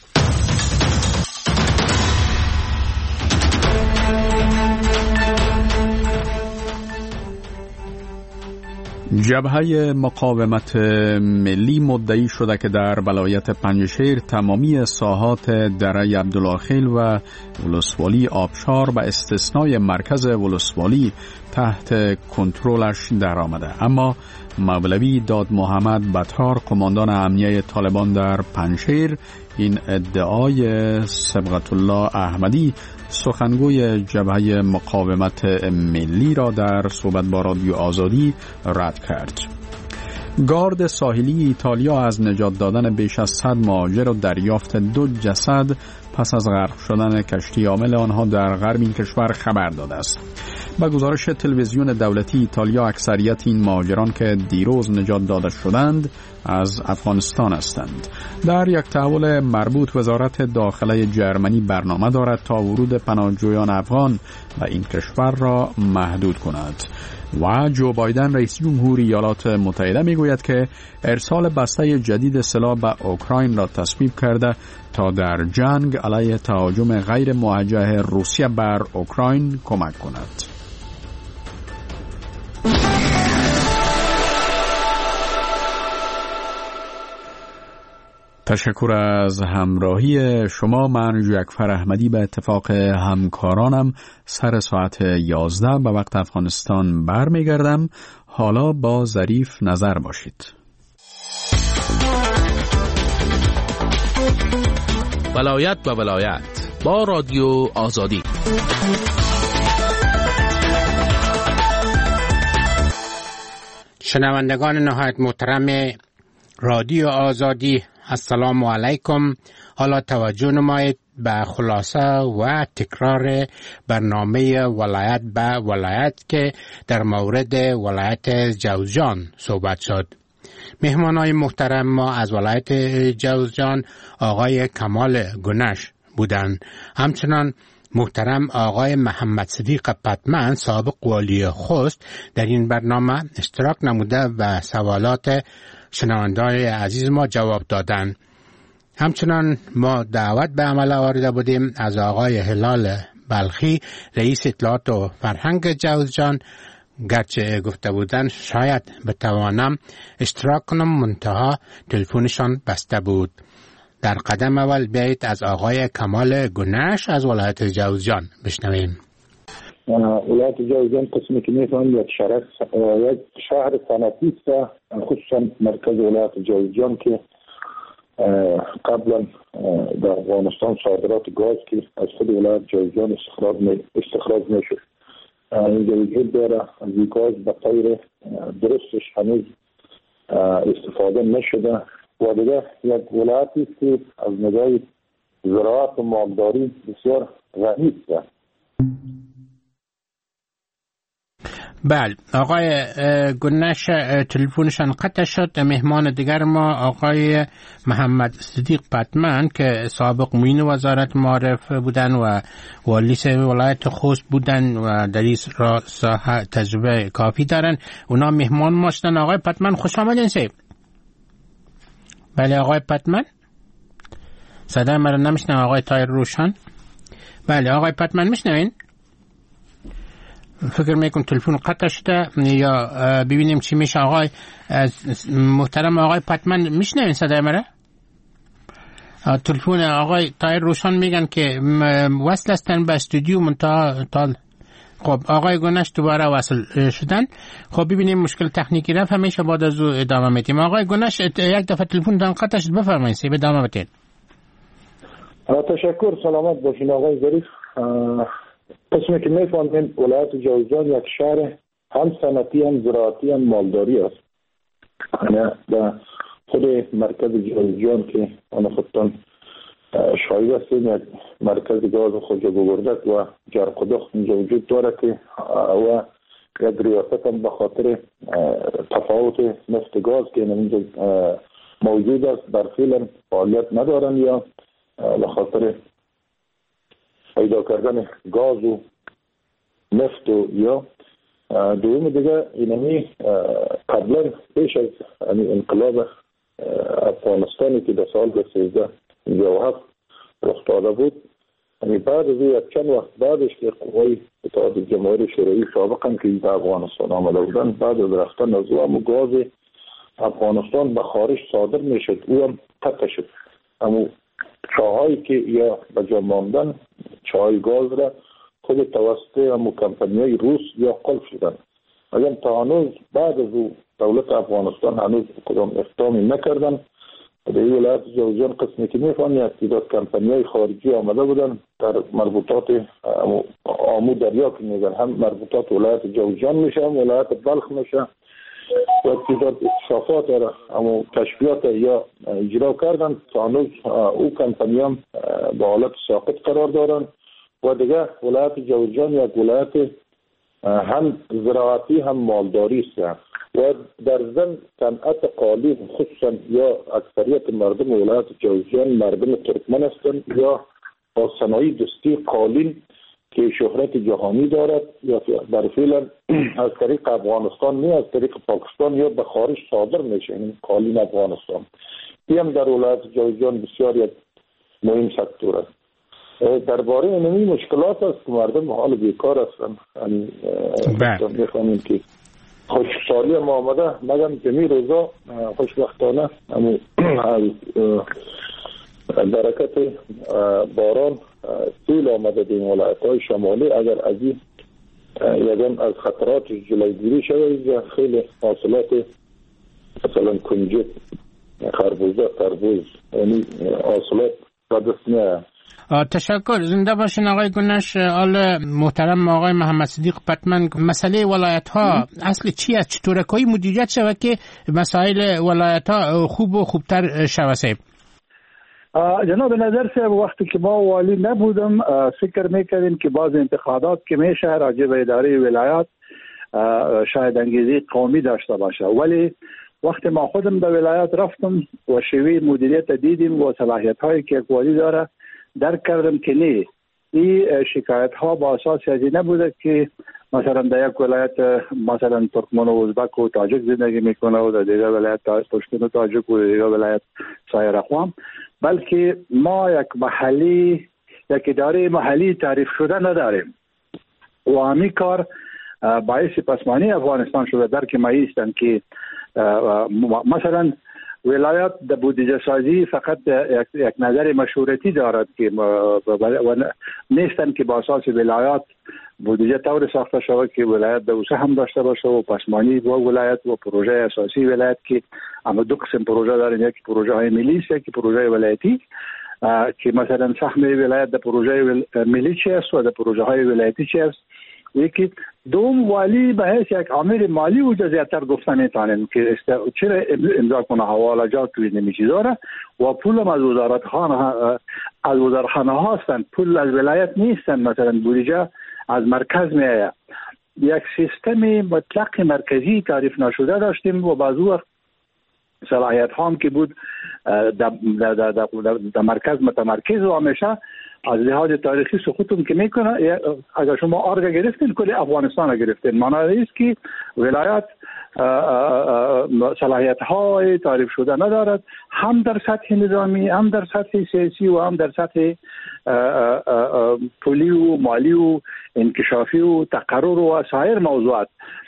Speaker 1: جبهه مقاومت ملی مدعی شده که در ولایت پنجشیر تمامی ساحات دره عبدالله و ولسوالی آبشار به استثنای مرکز ولسوالی تحت کنترلش در آمده. اما مولوی داد محمد بطار، قماندان امنیه طالبان در پنجشیر، این ادعای صبغت الله احمدی سخنگوی جبهه مقاومت ملی را در صحبت با رادیو آزادی رد کرد. گارد ساحلی ایتالیا از نجات دادن بیش از صد مهاجر و دریافت دو جسد پس از غرق شدن کشتی حامل آنها در غرب این کشور خبر داده است. با گزارش تلویزیون دولتی ایتالیا، اکثریت این مهاجران که دیروز نجات داده شدند از افغانستان هستند. در یک تحول مربوط، وزارت داخله جرمنی برنامه دارد تا ورود پناهجویان افغان به این کشور را محدود کند. و جو بایدن رئیس جمهور ایالات متحده میگوید که ارسال بسته جدید سلاح به اوکراین را تصویب کرده تا در جنگ علیه تهاجم غیر موجه روسیه بر اوکراین کمک کند. تشکر از همراهی شما. من جعفر احمدی به اتفاق همکارانم سر ساعت یازده به وقت افغانستان برمیگردم. حالا با ظریف نظر باشید.
Speaker 4: ولایت به ولایت با رادیو آزادی.
Speaker 6: شنوندگان نهایت محترم رادیو آزادی، السلام علیکم. حالا توجه نمایید به خلاصه و تکرار برنامه ولایت به ولایت که در مورد ولایت جوزجان صحبت شد. مهمانای محترم ما از ولایت جوزجان آقای کمال گنش بودند. همچنان محترم آقای محمد صدیق پتمن، سابق والی خوست، در این برنامه اشتراک نموده و سوالات شنونده‌های عزیز ما جواب دادند. همچنان ما دعوت به عمل آورده بودیم از آقای هلال بلخی، رئیس اطلاعات و فرهنگ جوزجان، گرچه گفته بودن شاید بتوانم اشتراک کنم، منتها تلفنشان بسته بود. در قدم اول بیایید از آقای کمال گنش از ولایت جوزجان بشنویم.
Speaker 8: ولایت جوزجان قسمی که میتونم یک شهر یک شهر صنعتی است، خصوصا مرکز ولایت جوزجان که قبلا در افغانستان صادرات گاز که از خود ولایت جوزجان استخراج می استخراج میشد. اینجا وجود داره از گاز به طور درستش هنوز استفاده نشده و دیگه یک ولایتی است که از نگاه زراعت و مالداری بسیار غنی است.
Speaker 6: بله، آقای گنش تلفنشان قطع شد. مهمان دیگر ما آقای محمد صدیق پتمن که سابق معین وزارت معارف بودن و والی ولایت خوست بودن و در این ساحه تجربه کافی دارن. اونا مهمان ما شدن. آقای پتمن خوش آمدین سیب. بله آقای پتمن، صدای مرا نمیشنم. آقای تایر روشن. بله آقای پتمن میشنوین؟ فکر میکنم تلفن قطع شده یا ببینیم چی میشه. آقای محترم آقای پتمن میشنوین صدای مرا؟ تلفن آقای تایر روشن میگن که وصل هستن به استودیو منتها تال. خب آقای گنش دوباره وصل شدن. خب ببینیم مشکل تکنیکی رفت، همیشه بعد از او ادامه میدیم. آقای گنش یک دفعه تلفن دان قطع شد، بفرمایید سی ادامه بدید.
Speaker 8: تشکر، سلامت باشین آقای ظریف. قسمی که میفهمیم ولایت جوزجان یک شهر هم صنعتی هم زراعتی هم مالداری است. در خود مرکز جوزجان که آن خودتان شاید هستیم، یک مرکز گاز خوجه بگردک و جرقدخ اینجا وجود داره که و یک ریاست هم به خاطر تفاوت نفت گاز که اینجا موجود است در فعلا فعالیت ندارن یا به خاطر پیدا کردن گاز و نفت و یا دوم دیگه اینمی قبلا پیش از انقلاب افغانستانی که در سال سیزده و هفت رخ داده بود، یعنی بعد از یک چند وقت بعدش که قوای اتحاد جماهیر شوروی سابقا که به افغانستان آمده بودن، بعد از رفتن از او هم گاز افغانستان به خارج صادر میشد، او هم قطع شد. اما چاهایی که یا به جا ماندن چاهای گاز را خود توسط همو کمپانیای روس یا قلب شدن. اگر تا هنوز بعد از او دولت افغانستان هنوز کدام اقدامی نکردن. در این ولایت جوزجان قسمی که میفهمی تعداد کمپانیای خارجی آمده بودن در مربوطات آمو دریا که میگن، هم مربوطات ولایت جوزجان میشه هم ولایت بلخ میشه و تعداد اکتشافات را همو کشفیات یا اجرا کردن. تا هنوز او کمپانی هم به حالت ساقط قرار دارن و دیگه ولایت جوزجان یک ولایت هم زراعتی هم مالداری است و در ضمن صنعت قالین خصوصا یا اکثریت مردم ولایت جوزجان مردم ترکمن هستند یا با صنایع دستی قالین که شهرت جهانی دارد یا در فعلا از طریق افغانستان نه از طریق پاکستان یا به خارج صادر میشه این قالین افغانستان. این هم در ولایت جوزجان بسیار یک مهم سکتور است. درباره اینمی مشکلات است که مردم حال بیکار هستند. یعنی میخوانیم که خشکسالی ما آمده مگم جمی روزا خوشبختانه از برکت باران سیل آمده در ولایت های شمالی. اگر از این یکم از خطرات جلوگیری شده خیلی حاصلات مثلا کنجد، خربوزه، تربوز یعنی حاصلات به دست میاد.
Speaker 6: تشکر. زنده باشین آقای گنش. آل محترم آقای محمد صدیق پتمن، مسئله ولایت ها اصل چی است؟ چطور کوئی مدیریت شود که مسائل ولایت ها خوب و خوبتر شود؟
Speaker 2: جناب نظر صاحب، وقتی که ما والی نبودم فکر میکردیم که بعض انتقادات که میشه راجع به اداره ولایت شاید انگیزه قومی داشته باشه، ولی وقتی ما خودم به ولایت رفتم و شیوه مدیریت دیدیم و صلاحیت هایی که یک والی داره درک کردم که نه، این شکایت ها با اساس ازی نبوده که مثلا در یک ولایت مثلا ترکمن و ازبک و تاجک زندگی میکنه و در دیگر ولایت پشتون و تاجک و دیگر ولایت سایر اقوام، بلکه ما یک محلی یک اداره محلی تعریف شده نداریم و همین کار باعث پسمانی افغانستان شده. درک ما ایستن که مثلا ولایت در بودجه سازی فقط یک, یک نظر مشورتی دارد که نیستن که با اساس ولایت بودجه طور ساخته شود که ولایت دوسه هم داشته باشه و پسمانی و ولایت و پروژه اساسی ولایت که اما دو قسم پروژه دارن، یک پروژه های ملی است یک پروژه ولایتی که مثلا سهم ولایت در پروژه ملی چی است و در پروژه های ولایتی چی است. یکی دوم والی به حیث یک عامل مالی و زیادتر گفتن میتونیم که چرا امضا کنه حوالجات توی نمیچی داره و پول از وزارت خانه از وزارتخانه هستن، پول از ولایت نیستن. مثلا بودجه از مرکز میآید. یک سیستم مطلق مرکزی تعریف نشده داشتیم و بعضی وقت صلاحیت هم که بود در مرکز متمرکز و همیشه از لحاظ تاریخی سقوطم که میکنه. اگر شما آرگا گرفتین کل افغانستان گرفتین، معنی است که ولایت صلاحیت های تعریف شده ندارد، هم در سطح نظامی هم در سطح سیاسی و هم در سطح پولی و مالی و انکشافی و تقرر و سایر موضوعات.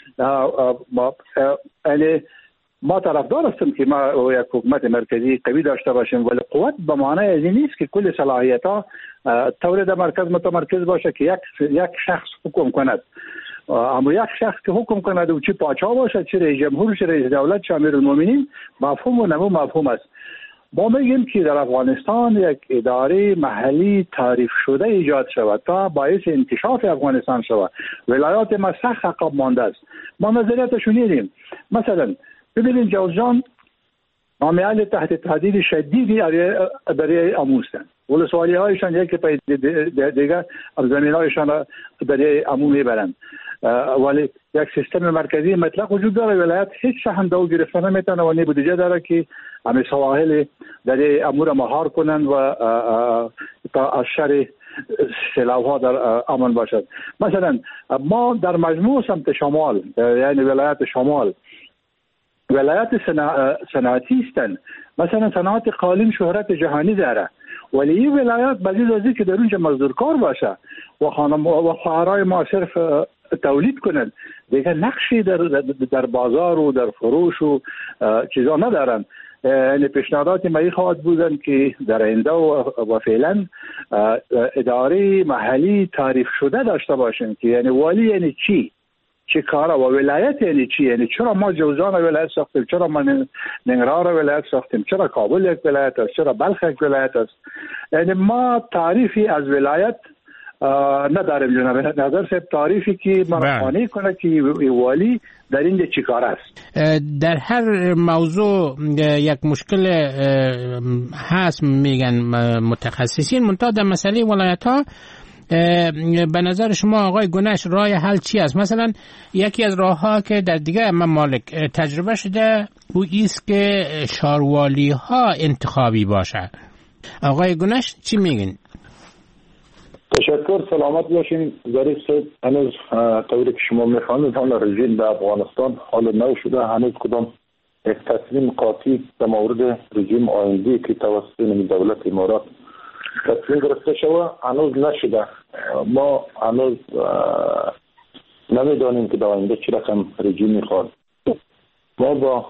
Speaker 2: ما طرفدار هستم که ما یک حکومت مرکزی قوی داشته باشیم، ولی قوت به معنی از این نیست که کل صلاحیت ها طور در مرکز متمرکز باشه که یک یک شخص حکم کند. اما یک شخص که حکم کند و چی پاچا باشه، چی رئیس جمهور، چی رئیس دولت، چی امیرالمومنین، مفهوم و نمو مفهوم است. ما میگیم که در افغانستان یک اداره محلی تعریف شده ایجاد شود تا باعث انکشاف افغانستان شود. ولایات ما سخت عقب مانده است. ما نظریاتشو دیدیم. مثلا ببینید جوزجان عامل تحت تهدید شدیدی برای امو هستند. ولسوالی هایشان یکی پای دیگر زمین هایشان برای امو میبرند، ولی یک سیستم مرکزی مطلق وجود داره. ولایت هیچ سهم دو گرفته نمیتونه و نه بودجه داره که همه سواحل در امور مهار کنند و تا از شر سیلاب‌ها در امن باشد. مثلا ما در مجموع سمت شمال یعنی ولایت شمال ولایت صنعتی هستند. مثلا صنعت قالین شهرت جهانی داره ولی این ولایت بعضی از که در اونجا مزدورکار باشه و خانم و خواهرای ما صرف تولید کنند دیگه نقشی در در بازار و در فروش و چیزا ندارن. یعنی پیشنهادات ما خواهد بودن که در آینده و فعلا اداره محلی تعریف شده داشته باشیم که یعنی والی یعنی چی، چه کارا و ولایت یعنی چی، یعنی چرا ما جوزجان ولایت ساختیم، چرا ما ننگرهار ولایت ساختیم، چرا کابل یک ولایت است، چرا بلخ یک ولایت است. یعنی ما تعریفی از ولایت نداریم جناب نظر صاحب، تعریفی که مرخانه کنه که والی در اینجا چی کار است.
Speaker 6: در هر موضوع یک مشکل هست میگن متخصصین، منتها در مسئله ولایت ها به نظر شما آقای گنش راه حل چی است؟ مثلا یکی از راه ها که در دیگه ممالک تجربه شده او ایست که شاروالی ها انتخابی باشه. آقای گنش چی میگین؟
Speaker 8: تشکر، سلامت باشین. ظریف صاحب، هنوز طوری که شما میفهمید حال رژیم در افغانستان حال نو شده، هنوز کدام یک تصمیم قاطع در مورد رژیم آینده که توسط دولت امارات تصمیم گرفته شده هنوز نشده. ما هنوز نمیدانیم که در آینده چه رقم رژیم میخواد. ما با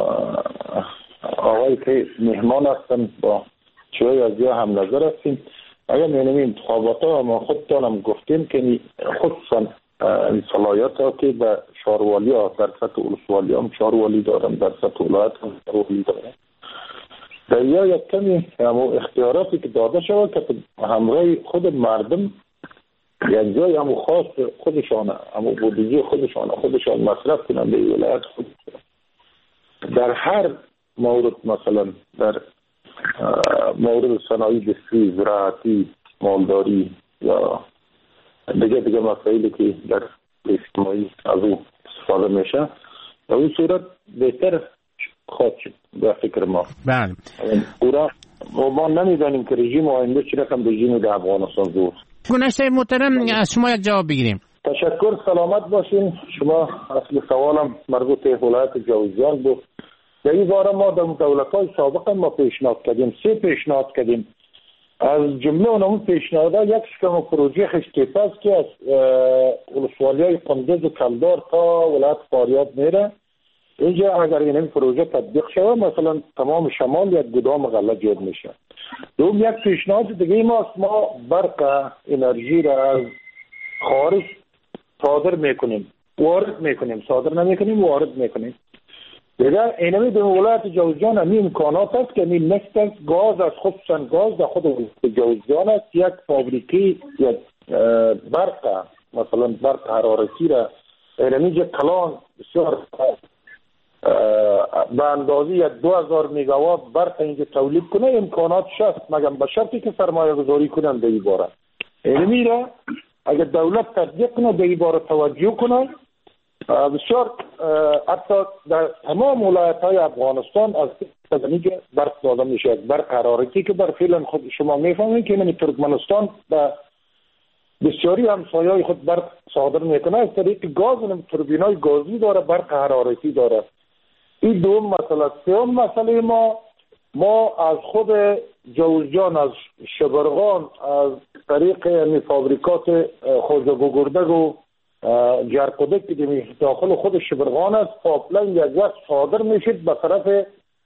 Speaker 8: آقای که مهمان هستن با چای از یا هم نظر هستیم. اگر می‌بینیم انتخابات ها ما خودتانم گفتیم که خودسان صلاحیت ها که به شاروالی ها در سطح اولسوالی هم شاروالی دارم، در سطح ولایت هم شاروالی دارم. در یا یک کمی اختیاراتی که داده شود که همراه خود مردم یک جای همو خاص خودشانه، همو بودجه خودشانه خودشان مصرف کنند به ولایت خود. در هر مورد مثلا در مورد صنایع دستی، زراعتی، مالداری یا دیگه دیگه مسائلی که در اجتماعی از او استفاده میشه در اون صورت بهتر خواهد شد به فکر ما.
Speaker 6: بله.
Speaker 8: پورا ما نمیدانیم که رژیم آینده چی رقم رژیم در افغانستان زور.
Speaker 6: گنش محترم از شما یک جواب بگیریم.
Speaker 8: تشکر، سلامت باشین. شما اصل سوالم مربوط به ولایت جوزجان بود. در این باره ما در دولت‌های سابق ما پیشنهاد کردیم، سه پیشنهاد کردیم. از جمله اون پیشنهادها یک شکم پروژه خشتیپه است که از ولسوالی‌های قندوز و کلدار تا ولایت فاریاب میره. اینجا اگر این پروژه تطبیق شود مثلا تمام شمال یک گدام غله جور میشه. دوم یک پیشنهاد دیگه ما است، ما برق انرژی را از خارج صادر میکنیم، وارد میکنیم، صادر نمیکنیم وارد میکنیم. دیگر اینمی به ولایت جوزجان همین امکانات است که همین نفت است، گاز از خودشان گاز در خود جوزجان است. یک فابریکی یک برق مثلا برق حرارتی را اینمی جا کلان بسیار به اندازه یک دو هزار میگاوات برق اینجا تولید کنه امکانات شست، مگم به شرطی که سرمایه گذاری کنن در این باره. اینمی را اگر دولت تطبیق کنه در این باره توجه کنه بسیار حتی در تمام ولایت های افغانستان از اینجا برق داده میشه، برق حرارتی که بر فعلا خود شما میفهمید که این ترکمنستان به بسیاری همسایه های خود برق صادر میکنه از طریق گاز، این توربین های گازی داره، برق حرارتی داره. این دوم مسئله. سوم مسئله ما ما از خود جوزجان، از شبرغان، از طریق یعنی فابریکات خوزگو گردگ و جرقدک که داخل خود شبرغان است پاپلاین یک وقت صادر میشد به طرف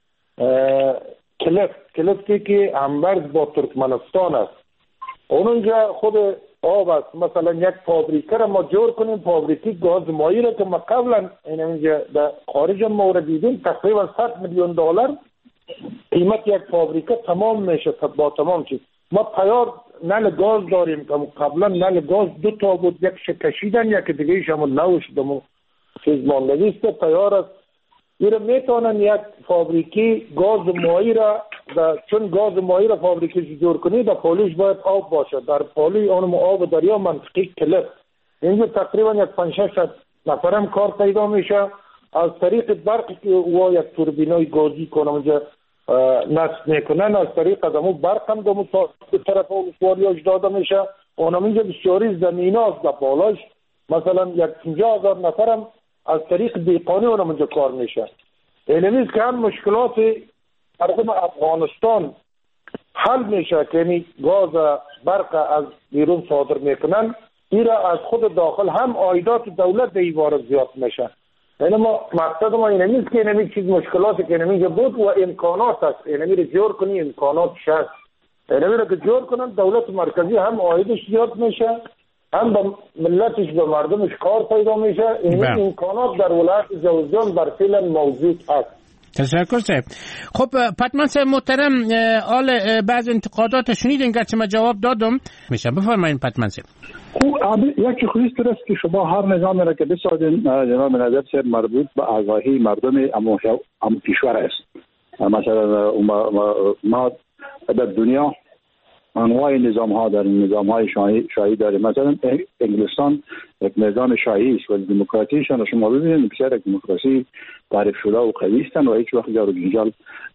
Speaker 8: کلفت کلفتی که همبرز با ترکمنستان است. اونجا خود آب است. مثلا یک فابریکه را ما جور کنیم، فابریکی گاز مایی را که ما قبلا اینجا در خارج ما دیدیم تقریبا صد میلیون دلار قیمت یک فابریکه تمام میشه با تمام چیز. ما تیار نل گاز داریم که قبلا نل گاز دو تا بود، یک کشیدن یک دیگه ایش همون نوش دمو چیز ماندگی است تیار است. میره میتونن یک فابریکی گاز مایی را در چون گاز مایی را فابریکی جور کنی در پالیش باید آب باشه، در پالی اونم آب دریا منطقی کلف اینجا تقریبا یک پنج شش نفرم کار پیدا میشه. از طریق برق که و یک توربینای گازی کنم اونجا نصب میکنن از طریق از امو برقم به طرف ولسوالیاش داده میشه. اونم اینجا بسیاری زمین هاست در بالاش، مثلا یک پنجاه هزار نفرم از طریق دیقانی اونم اینجا کار میشه. اینمیز که هم مشکلات مردم افغانستان حل میشه که یعنی گاز برق از بیرون صادر میکنن، ایرا از خود داخل هم عایدات دولت دیوار زیاد میشه. یعنی ما مقصد ما اینه نیست که اینمی چیز مشکلاتی که اینمی بود و امکانات هست، اینمی رو جور کنی امکانات شد، اینمی رو که جور کنن دولت مرکزی هم عایدش زیاد میشه، هم به ملتش به مردمش کار پیدا میشه. این امکانات در ولایت جوزجان بر فعلا موجود هست.
Speaker 6: تشکر صاحب. خب پتمن صاحب محترم، آل بعض انتقادات شنیدین گرچه من جواب دادم، میشه بفرمایید پتمن صاحب.
Speaker 2: خوب یکی خویست است که شما هر نظام را که بسازین جناب نظر صاحب مربوط به آگاهی مردم امو امو کشور است. مثلا ما در دنیا انواع نظام ها داریم، نظام های شاهی, شاهی داریم. مثلا انگلستان یک نظام شاهی است و دموکراتیشان شما ببینید بسیار یک دموکراسی تعریف شده و قوی هستند و هیچ وقت جار و جنجال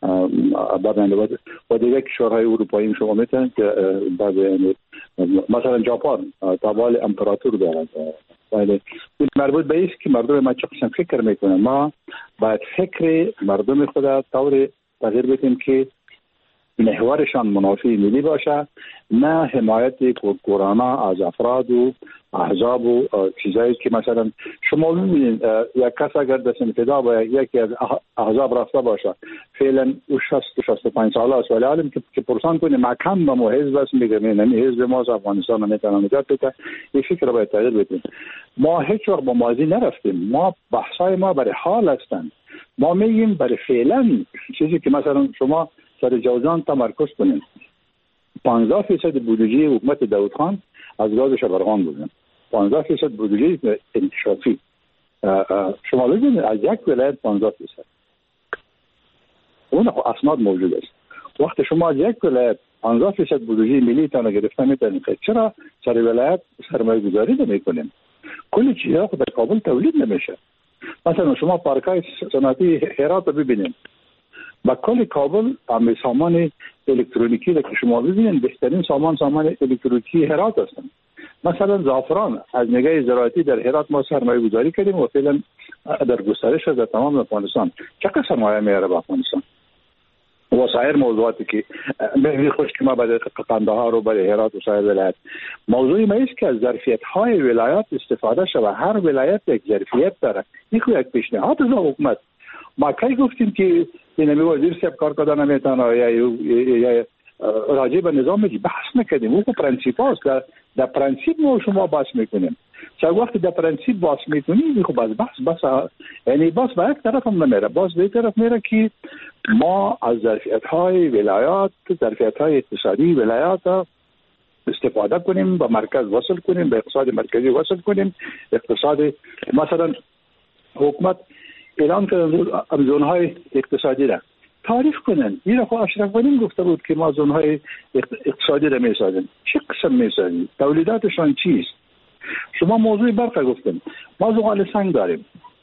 Speaker 2: بعد و دیگه کشورهای اروپایی شما میتونید که بعد مثلا ژاپن تابع امپراتور دارد. ولی مربوط به است که مردم ما چه قسم فکر میکنن، ما باید فکر مردم خود طور تغییر بدیم که محورشان منافع ملی باشه، نه حمایت کورانه از افراد و احزاب و چیزایی که مثلا شما می‌بینید یک کس اگر دست انفدا با یکی از احزاب رفته باشه فعلا او شصت شصت و پنج ساله است، ولی عالم که پرسان کنه مکان با مو حزب است میگه نه حزب ما از افغانستان نمیتونه نجات بده. این فکر رو باید تغییر بدیم. ما هیچ وقت با ماضی نرفتیم، ما بحثای ما برای حال هستند. ما میگیم برای فعلا چیزی که مثلا شما سر جوزجان تمرکز کنیم. پانزده فیصد بودجه حکومت داود خان از گاز شبرغان بودن، پانزده فیصد بودجه انکشافی. شما ببینید از یک ولایت پانزده فیصد اون اسناد موجود است. وقتی شما از یک ولایت پانزده فیصد بودجه ملی تان گرفته میتونید، چرا سر ولایت سرمایه گذاری نمیکنیم؟ کل چیزها خود در کابل تولید نمیشه. مثلا شما پارکای صنعتی هرات رو ببینید، با کل کابل هم سامان الکترونیکی که شما ببینید بهترین سامان سامان الکترونیکی هرات هستند. مثلا زعفران از نگاه زراعتی در هرات ما سرمایه گذاری کردیم و فعلا در گسترش در تمام افغانستان. چقدر سرمایه میاره به افغانستان و سایر موضوعاتی که به خوش که ما برای قندهار و برای هرات و سایر ولایت موضوعی ما است که از ظرفیت های ولایت استفاده شود. هر ولایت یک ظرفیت داره. این خو یک پیشنهاد از حکومت. ما کی گفتیم که این وزیر صاحب کار کردن نمیتونه یا یا راجع به نظام بحث نکردیم. اون پرنسیپ است، در در پرنسیپ ما شما بحث میکنیم. چه وقتی در پرنسیپ بحث میکنیم خب باز بحث بس یعنی باز به یک طرف هم نمیره، باز به طرف میره که ما از ظرفیت های ولایات، ظرفیت های اقتصادی ولایات استفاده کنیم، با مرکز وصل کنیم، به اقتصاد مرکزی وصل کنیم. اقتصاد مثلا حکومت اعلان کرده زونهای اقتصادی را تعریف کنن. این خو اشرف غنی گفته بود که ما زونهای اقتصادی را میسازیم. چه قسم میسازیم؟ تولیداتشان چیست؟ شما موضوع برق گفتن. ما زغال سنگ داریم.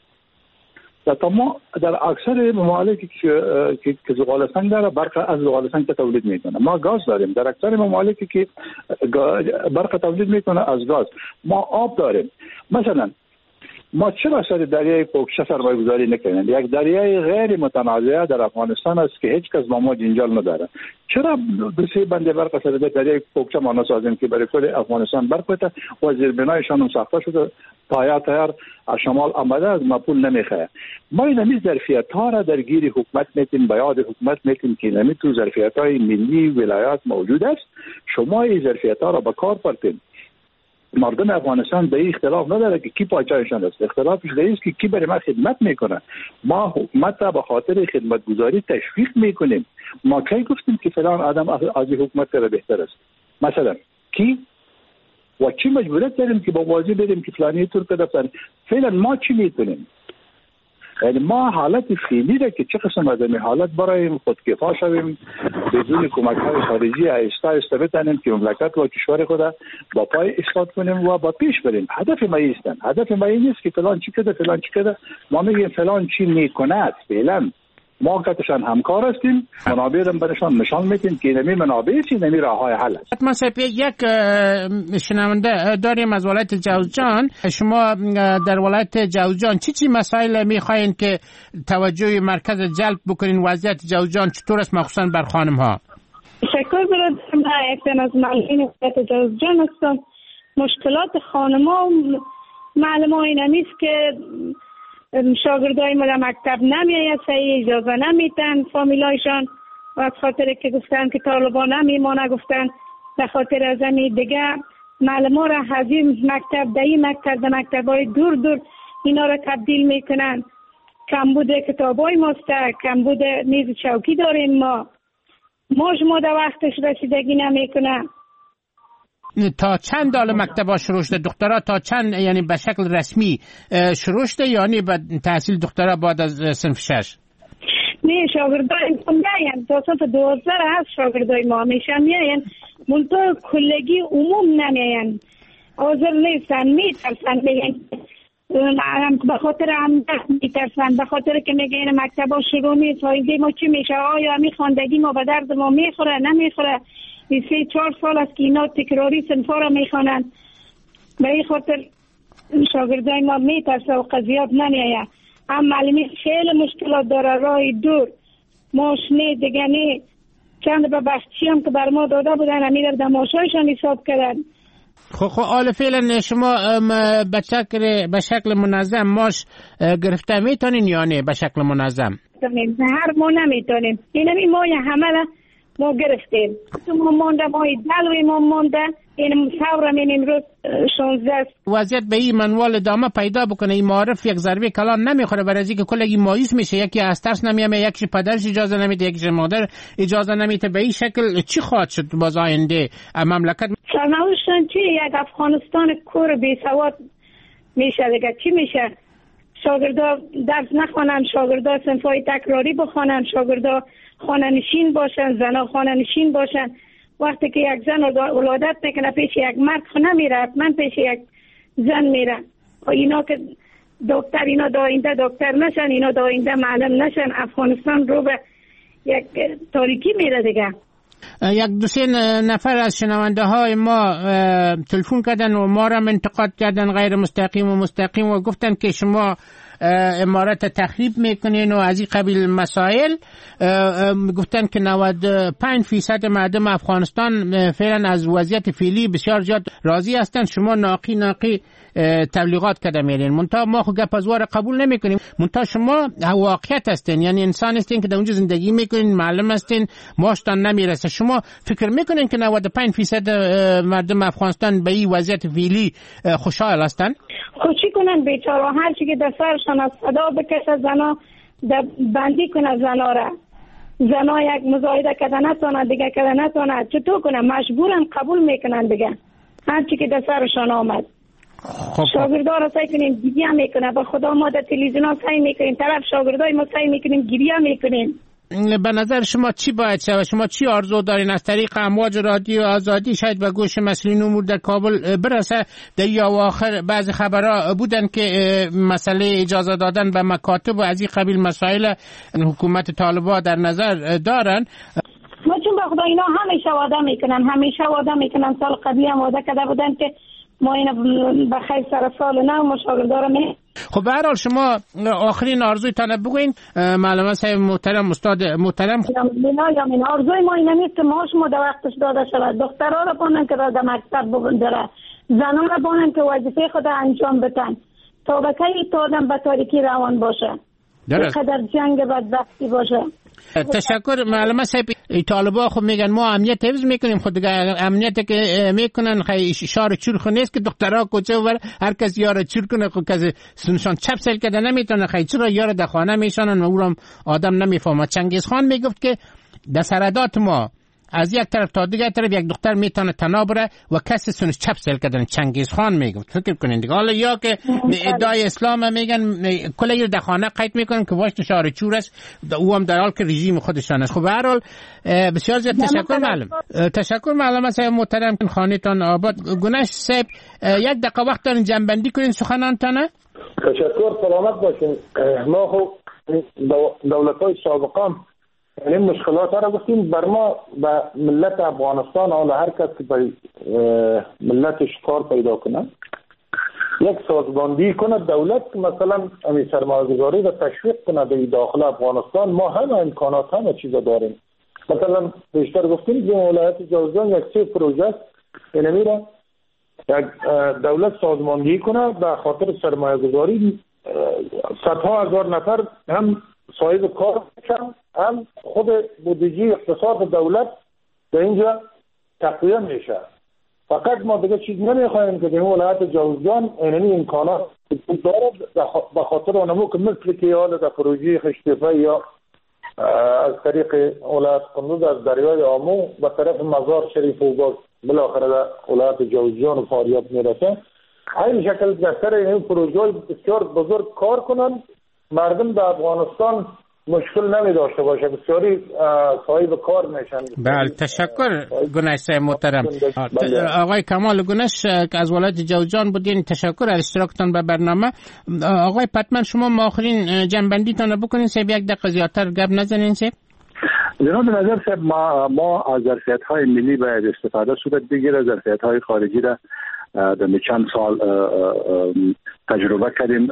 Speaker 2: در ما در اکثر ممالک که که زغال سنگ داره برق از زغال سنگ تولید میکنه. ما گاز داریم. در اکثر ممالک که برق تولید میکنه از گاز. ما آب داریم. مثلا ما چرا سر دریای پوکشه سرمایه گذاری نکنیم؟ یک دریای غیر متنازع در افغانستان است که هیچ کس با ما جنجال نداره. چرا دو سه بند برق سر دریای پوکشه ما نسازیم که برای کل افغانستان برق بده و زیربنایشان هم ساخته شده، پایا تیار از شمال آمده، از ما پول نمیخواه. ما این همی ظرفیت ها را در گیر حکومت میتیم، به یاد حکومت میتیم که نمی تو ظرفیت های ملی ولایات موجود است. شما این ظرفیت ها را به کار بردارید. مردم افغانستان به این اختلاف نداره که کی پاچایشان است. اختلافش در است که کی برای ما خدمت میکنه. ما حکومت را به خاطر خدمت گذاری تشویق میکنیم. ما کی گفتیم که فلان آدم از حکومت را بهتر است؟ مثلا کی و چی مجبوریت داریم که با واضح بریم که فلانی طور کده فلان؟ فعلا ما چی میکنیم؟ یعنی ما حالت فعلی را که چه قسم از این حالت برایم خودکفا شویم، بدون کمک های خارجی آهسته آهسته بتانیم که مملکت و کشور خود با پای اثبات کنیم و با پیش بریم. هدف ما ایستن. هدف ما این نیست که فلان چی کده فلان چی کده. ما میگیم فلان چی میکند. فعلا ما کتشان همکار هستیم، منابع هم برشان نشان میدیم که اینمی منابع چی نمی راه های حل است.
Speaker 6: ما یک شنونده داریم از ولایت جوزجان. شما در ولایت جوزجان چی چی مسائل میخواین که توجه مرکز جلب بکنین؟ وضعیت جوزجان چطور است مخصوصا بر خانم ها؟
Speaker 5: شکر برادرم، من یک از معلمین ولایت جوزجان هستم. مشکلات خانم ها معلوم ها این نیست که شاگردای ما در مکتب نمیاید، صحیح اجازه نمیتن فامیلایشان، و از خاطر که گفتن که طالبان نمیمانه، گفتن به خاطر از این دیگه معلم ها را از این مکتب در این مکتب در مکتب های دور دور اینا را تبدیل میکنن. کمبود کتاب های ماسته، کمبود میز چوکی داریم ما، موج ما در وقتش رسیدگی نمیکنه.
Speaker 6: تا چند سال مکتب ها شروع شده؟ دخترها تا چند، یعنی به شکل رسمی شروع شده یعنی به تحصیل دخترها بعد از صنف شش؟
Speaker 5: نه، شاگردای ما میاین تا صنف دوازده هست. شاگردای ما همیشه میاین، منطقه کلگی عموم نمیاین، حاضر نیستن، میترسن میگن به خاطر عمدت میترسن، به خاطر که میگه این مکتب ها شروع نیست، آینده ما چی میشه، آیا همی خواندگی ما به درد ما میخوره نمیخوره. سه چهار سال است که اینا تکراری صنفا را میخوانند، به این خاطر شاگردای ما میترسه و قضیات نمیایه. هم معلمی خیلی مشکلات داره، راه دور ماشنه دیگه نه، چند به بخشی هم که بر ما داده بودن همی در دماشایشان حساب کردن.
Speaker 6: خب خب حالا فعلا شما به شکل به شکل منظم ماش گرفته میتونین یا نه؟ به شکل منظم
Speaker 5: هر ما نمیتونیم، اینمی ما همه ما گرفتیم، ما مونده، ما دلوی ما مونده، این ثورم این امروز شانزده است.
Speaker 6: وضعیت به این منوال ادامه پیدا بکنه، این معارف یک ضربه کلان نمیخوره، برای اینکه کلگی مایوس میشه، یکی از ترس نمیامه، یکی پدرش اجازه نمیده، یکی مادر اجازه نمیده. به این شکل چی خواهد شد باز آینده مملکت؟
Speaker 5: سرنوشتن چی؟ یک افغانستان کور بی سواد میشه دیگه. چی میشه؟ شاگردا درس نخوانن، شاگردا صنفای تکراری بخوانن، شاگردا خانه نشین باشن، زنا خانه نشین باشن. وقتی که یک زن ولادت میکنه پیش یک مرد خونه میره، حتما پیش یک زن میره. اینا که دکتر، اینا داینده دکتر نشن، اینا داینده معلم نشن، افغانستان رو به یک تاریکی میره دیگه.
Speaker 6: یک دو سه نفر از شنونده های ما تلفن کردن و ما را انتقاد کردن غیر مستقیم و مستقیم و گفتن که شما امارت تخریب میکنین و از این قبیل مسائل. گفتن که نود و پنج فیصد مردم افغانستان فعلا از وضعیت فعلی بسیار زیاد راضی هستند، شما ناقی ناقی تبلیغات کرده میرین. منتها ما خو گپ از وار قبول نمیکنیم، منتها شما واقعیت هستین، یعنی انسان هستین که در اونجا زندگی میکنین، معلم هستین، ماشتان نمیرسه. شما فکر میکنین که نود و پنج فیصد مردم افغانستان به این وضعیت فعلی خوشحال هستن؟
Speaker 5: خوشی کنن بیچاره، هر چی که در سرشان از صدا بکشه، زنا بندی کنه، زنا را زنا یک مزایده کده نتونه دیگه کده نتونه، چطور کنه؟ مجبورن قبول میکنن دیگه هر چی که در سرشان آمد.
Speaker 6: خب
Speaker 5: شاگردها را سعی کنیم گریه میکنه، به خدا ما در تلویزیون ها سعی میکنیم، طرف شاگردای ما سعی میکنیم گریه میکنیم.
Speaker 6: به نظر شما چی باید شود؟ شما چی آرزو دارین از طریق امواج رادیو آزادی شاید به گوش مسئولین امور در کابل برسه؟ در یا آخر بعضی خبرها بودن که مسئله اجازه دادن به مکاتب و از این قبیل مسائل حکومت طالبان در نظر دارن.
Speaker 5: ما چون به خدا اینا همیشه وعده میکنن، همیشه وعده میکنن، سال قبلی هم وعده کرده بودن که ما اینا به خیر سر سال نو مشاگردا رو می.
Speaker 6: خب به هر حال شما آخرین آرزویتان بگوین معلم صاحب محترم، استاد محترم.
Speaker 5: یا یا من آرزوی ما این نیست که ماش ما در وقتش داده شود، دخترها را بانن که در مکتب بگذاره، زنان را بانن که وظیفه خود انجام بدن، تا به کی تا آدم به تاریکی روان باشه، اینقدر جنگ بدبختی باشه.
Speaker 6: تشکر معلم صاحب. طالبا خب میگن ما امنیت حفظ میکنیم، خود دیگه امنیت که میکنن خیلی شار چور نیست که دخترها کوچه ور هر کس یار چور کنه، خود کسی سنشان چپ سل کرده نمیتونه، خیلی چرا یار در خانه میشانن و اونم آدم نمیفهمه. چنگیز خان میگفت که در سردات ما از یک طرف تا دیگر طرف یک دختر میتونه تنها بره و کسی سنش چپ سل کردن. چنگیز خان میگفت، فکر کنین دیگه. حالا یا که ادعای اسلام میگن کلی در خانه قید میکنن که واشت شار چور است، او هم در حال که رژیم خودشان است. خب به هر حال بسیار زیاد تشکر معلم. تشکر معلم صاحب محترم، خانه‌تان آباد. گنش صاحب یک دقیقه وقت دارین جنبندی کنین سخنانتان.
Speaker 8: تشکر، سلامت باشین. ما خب دولت های سابقه هم این مشکلات را گفتیم. بر ما به ملت افغانستان حالا هر کس که به ملتش کار پیدا کنه یک سازماندهی کنه دولت مثلا همین سرمایه‌گذاری و تشویق کنه به داخل افغانستان. ما همه امکانات همه چیزا داریم. مثلا بیشتر گفتیم که ولایت جوزجان یک سه پروژه است اینه میره یک دولت سازماندهی کنه به خاطر سرمایه‌گذاری صدها هزار نفر هم صاحب کار میشن هم خود بودجه اقتصاد دولت به اینجا تقویه میشه. فقط ما دیگه چیز نمیخوایم که در ولایت جوزجان اینمی امکانات داره به خاطر اونمو که مثل که حال در پروژه خشتفه یا از طریق ولایت قندوز از دریای آمو به طرف مزار شریف و باز بالاخره در ولایت جوزجان و فاریاب میرسه. این شکل بهتر این پروژه بسیار بزرگ کار کنن، مردم در افغانستان مشکل نمی داشته باشه، بسیاری صاحب کار میشن.
Speaker 6: بله تشکر گنش محترم. آقای کمال گنش که از ولایت جوزجان بودین، تشکر از اشتراکتان به برنامه. آقای پتمن شما ما آخرین جنبندیتان بکنین سیب، یک دقیقه زیادتر گپ نزنین سیب.
Speaker 2: جناب نظر صاحب ما ما از ظرفیت های ملی باید استفاده صورت بگیره. ظرفیت های خارجی را در چند سال تجربه کردیم،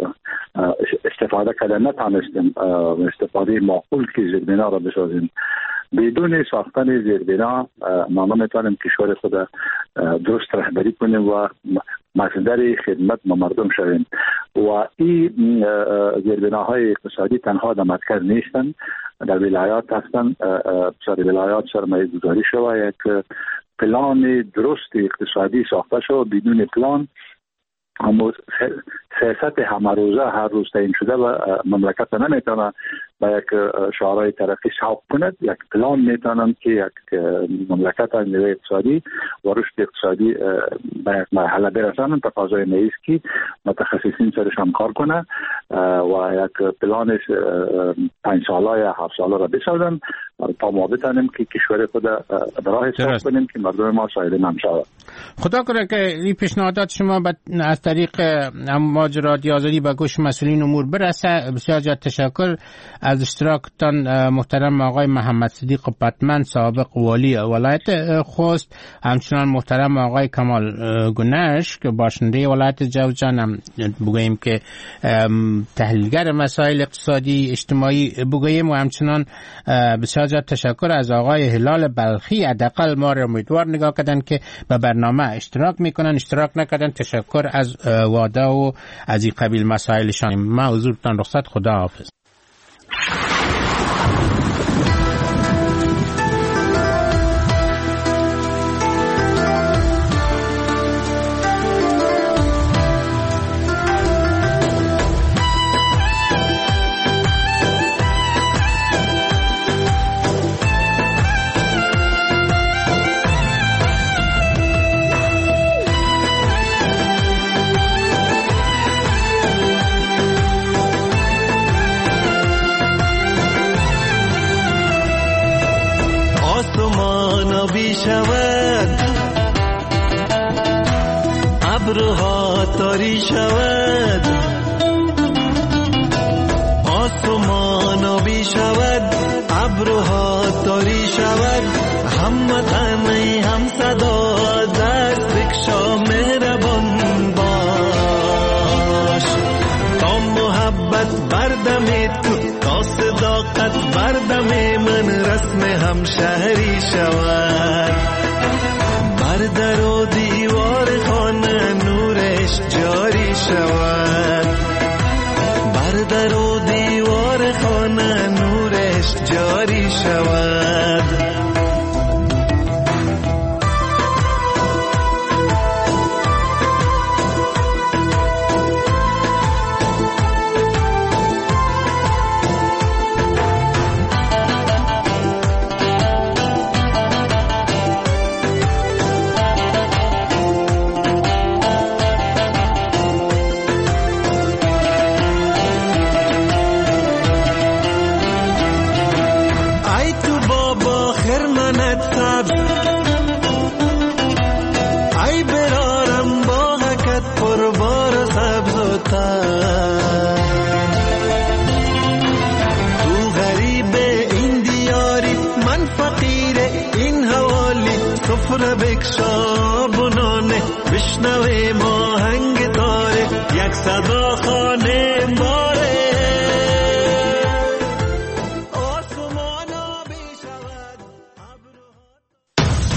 Speaker 2: استفاده کردن نتانستیم استفاده معقول که زیربنا را بسازیم. بدون ساختن زیربنا ما نمیتونیم کشور خود درست رهبری کنیم و مصدر خدمت ما مردم شویم. و این زیربناهای اقتصادی تنها در مرکز نیستند، در ولایات هستند. بسیاری ولایات سرمایه گذاری شده، یک پلان درست اقتصادی ساخته شد. بدون پلان اما سیاست همه روزه هر روز تعیین شده و مملکت نمیتونه با یک شعارهای ترقی سوق کند. یک پلان میتونن که یک مملکت از نوع اقتصادی و رشد اقتصادی به یک مرحله برسانن. تقاضای نیست که متخصصین سرش هم کار کنه و یک پلان پنج ساله یا هفت ساله را بسازن تا ما بتانیم که کشور خود به راه ساخت کنیم که مردم ما سایل نم شود.
Speaker 6: خدا کنه که این پیشنهادات شما از طریق ماجرا آزادی به گوش مسئولین امور برسه. بسیار زیاد تشکر از اشتراکتان محترم آقای محمد صدیق پتمن سابق والی ولایت خوست، همچنان محترم آقای کمال گنش که باشنده ولایت جوزجان، هم بگوییم که تحلیلگر مسائل اقتصادی اجتماعی بگوییم، و همچنان بسیار زیاد تشکر از آقای هلال بلخی. حداقل ما را امیدوار نگاه کردن که به برنامه اشتراک میکنن، اشتراک نکردن تشکر از واده و از این قبیل مسائلشان. ما حضورتان رخصت، خدا حافظ.
Speaker 9: ابرها تاری شود، آسمان آبی شود، ابرها تاری شود، هم وطنی هم صدا دست بکشا مهربان باش، تا محبت بردم تو، تا صداقت بردم من، رسم همشهری شود، بر در و دیوار خانه نورش جاری شود، بر در و دیوار خانه نورش جاری شود. سفره بکشا بنانه بشنوه ما هنگ تاره یک صدا خانه بار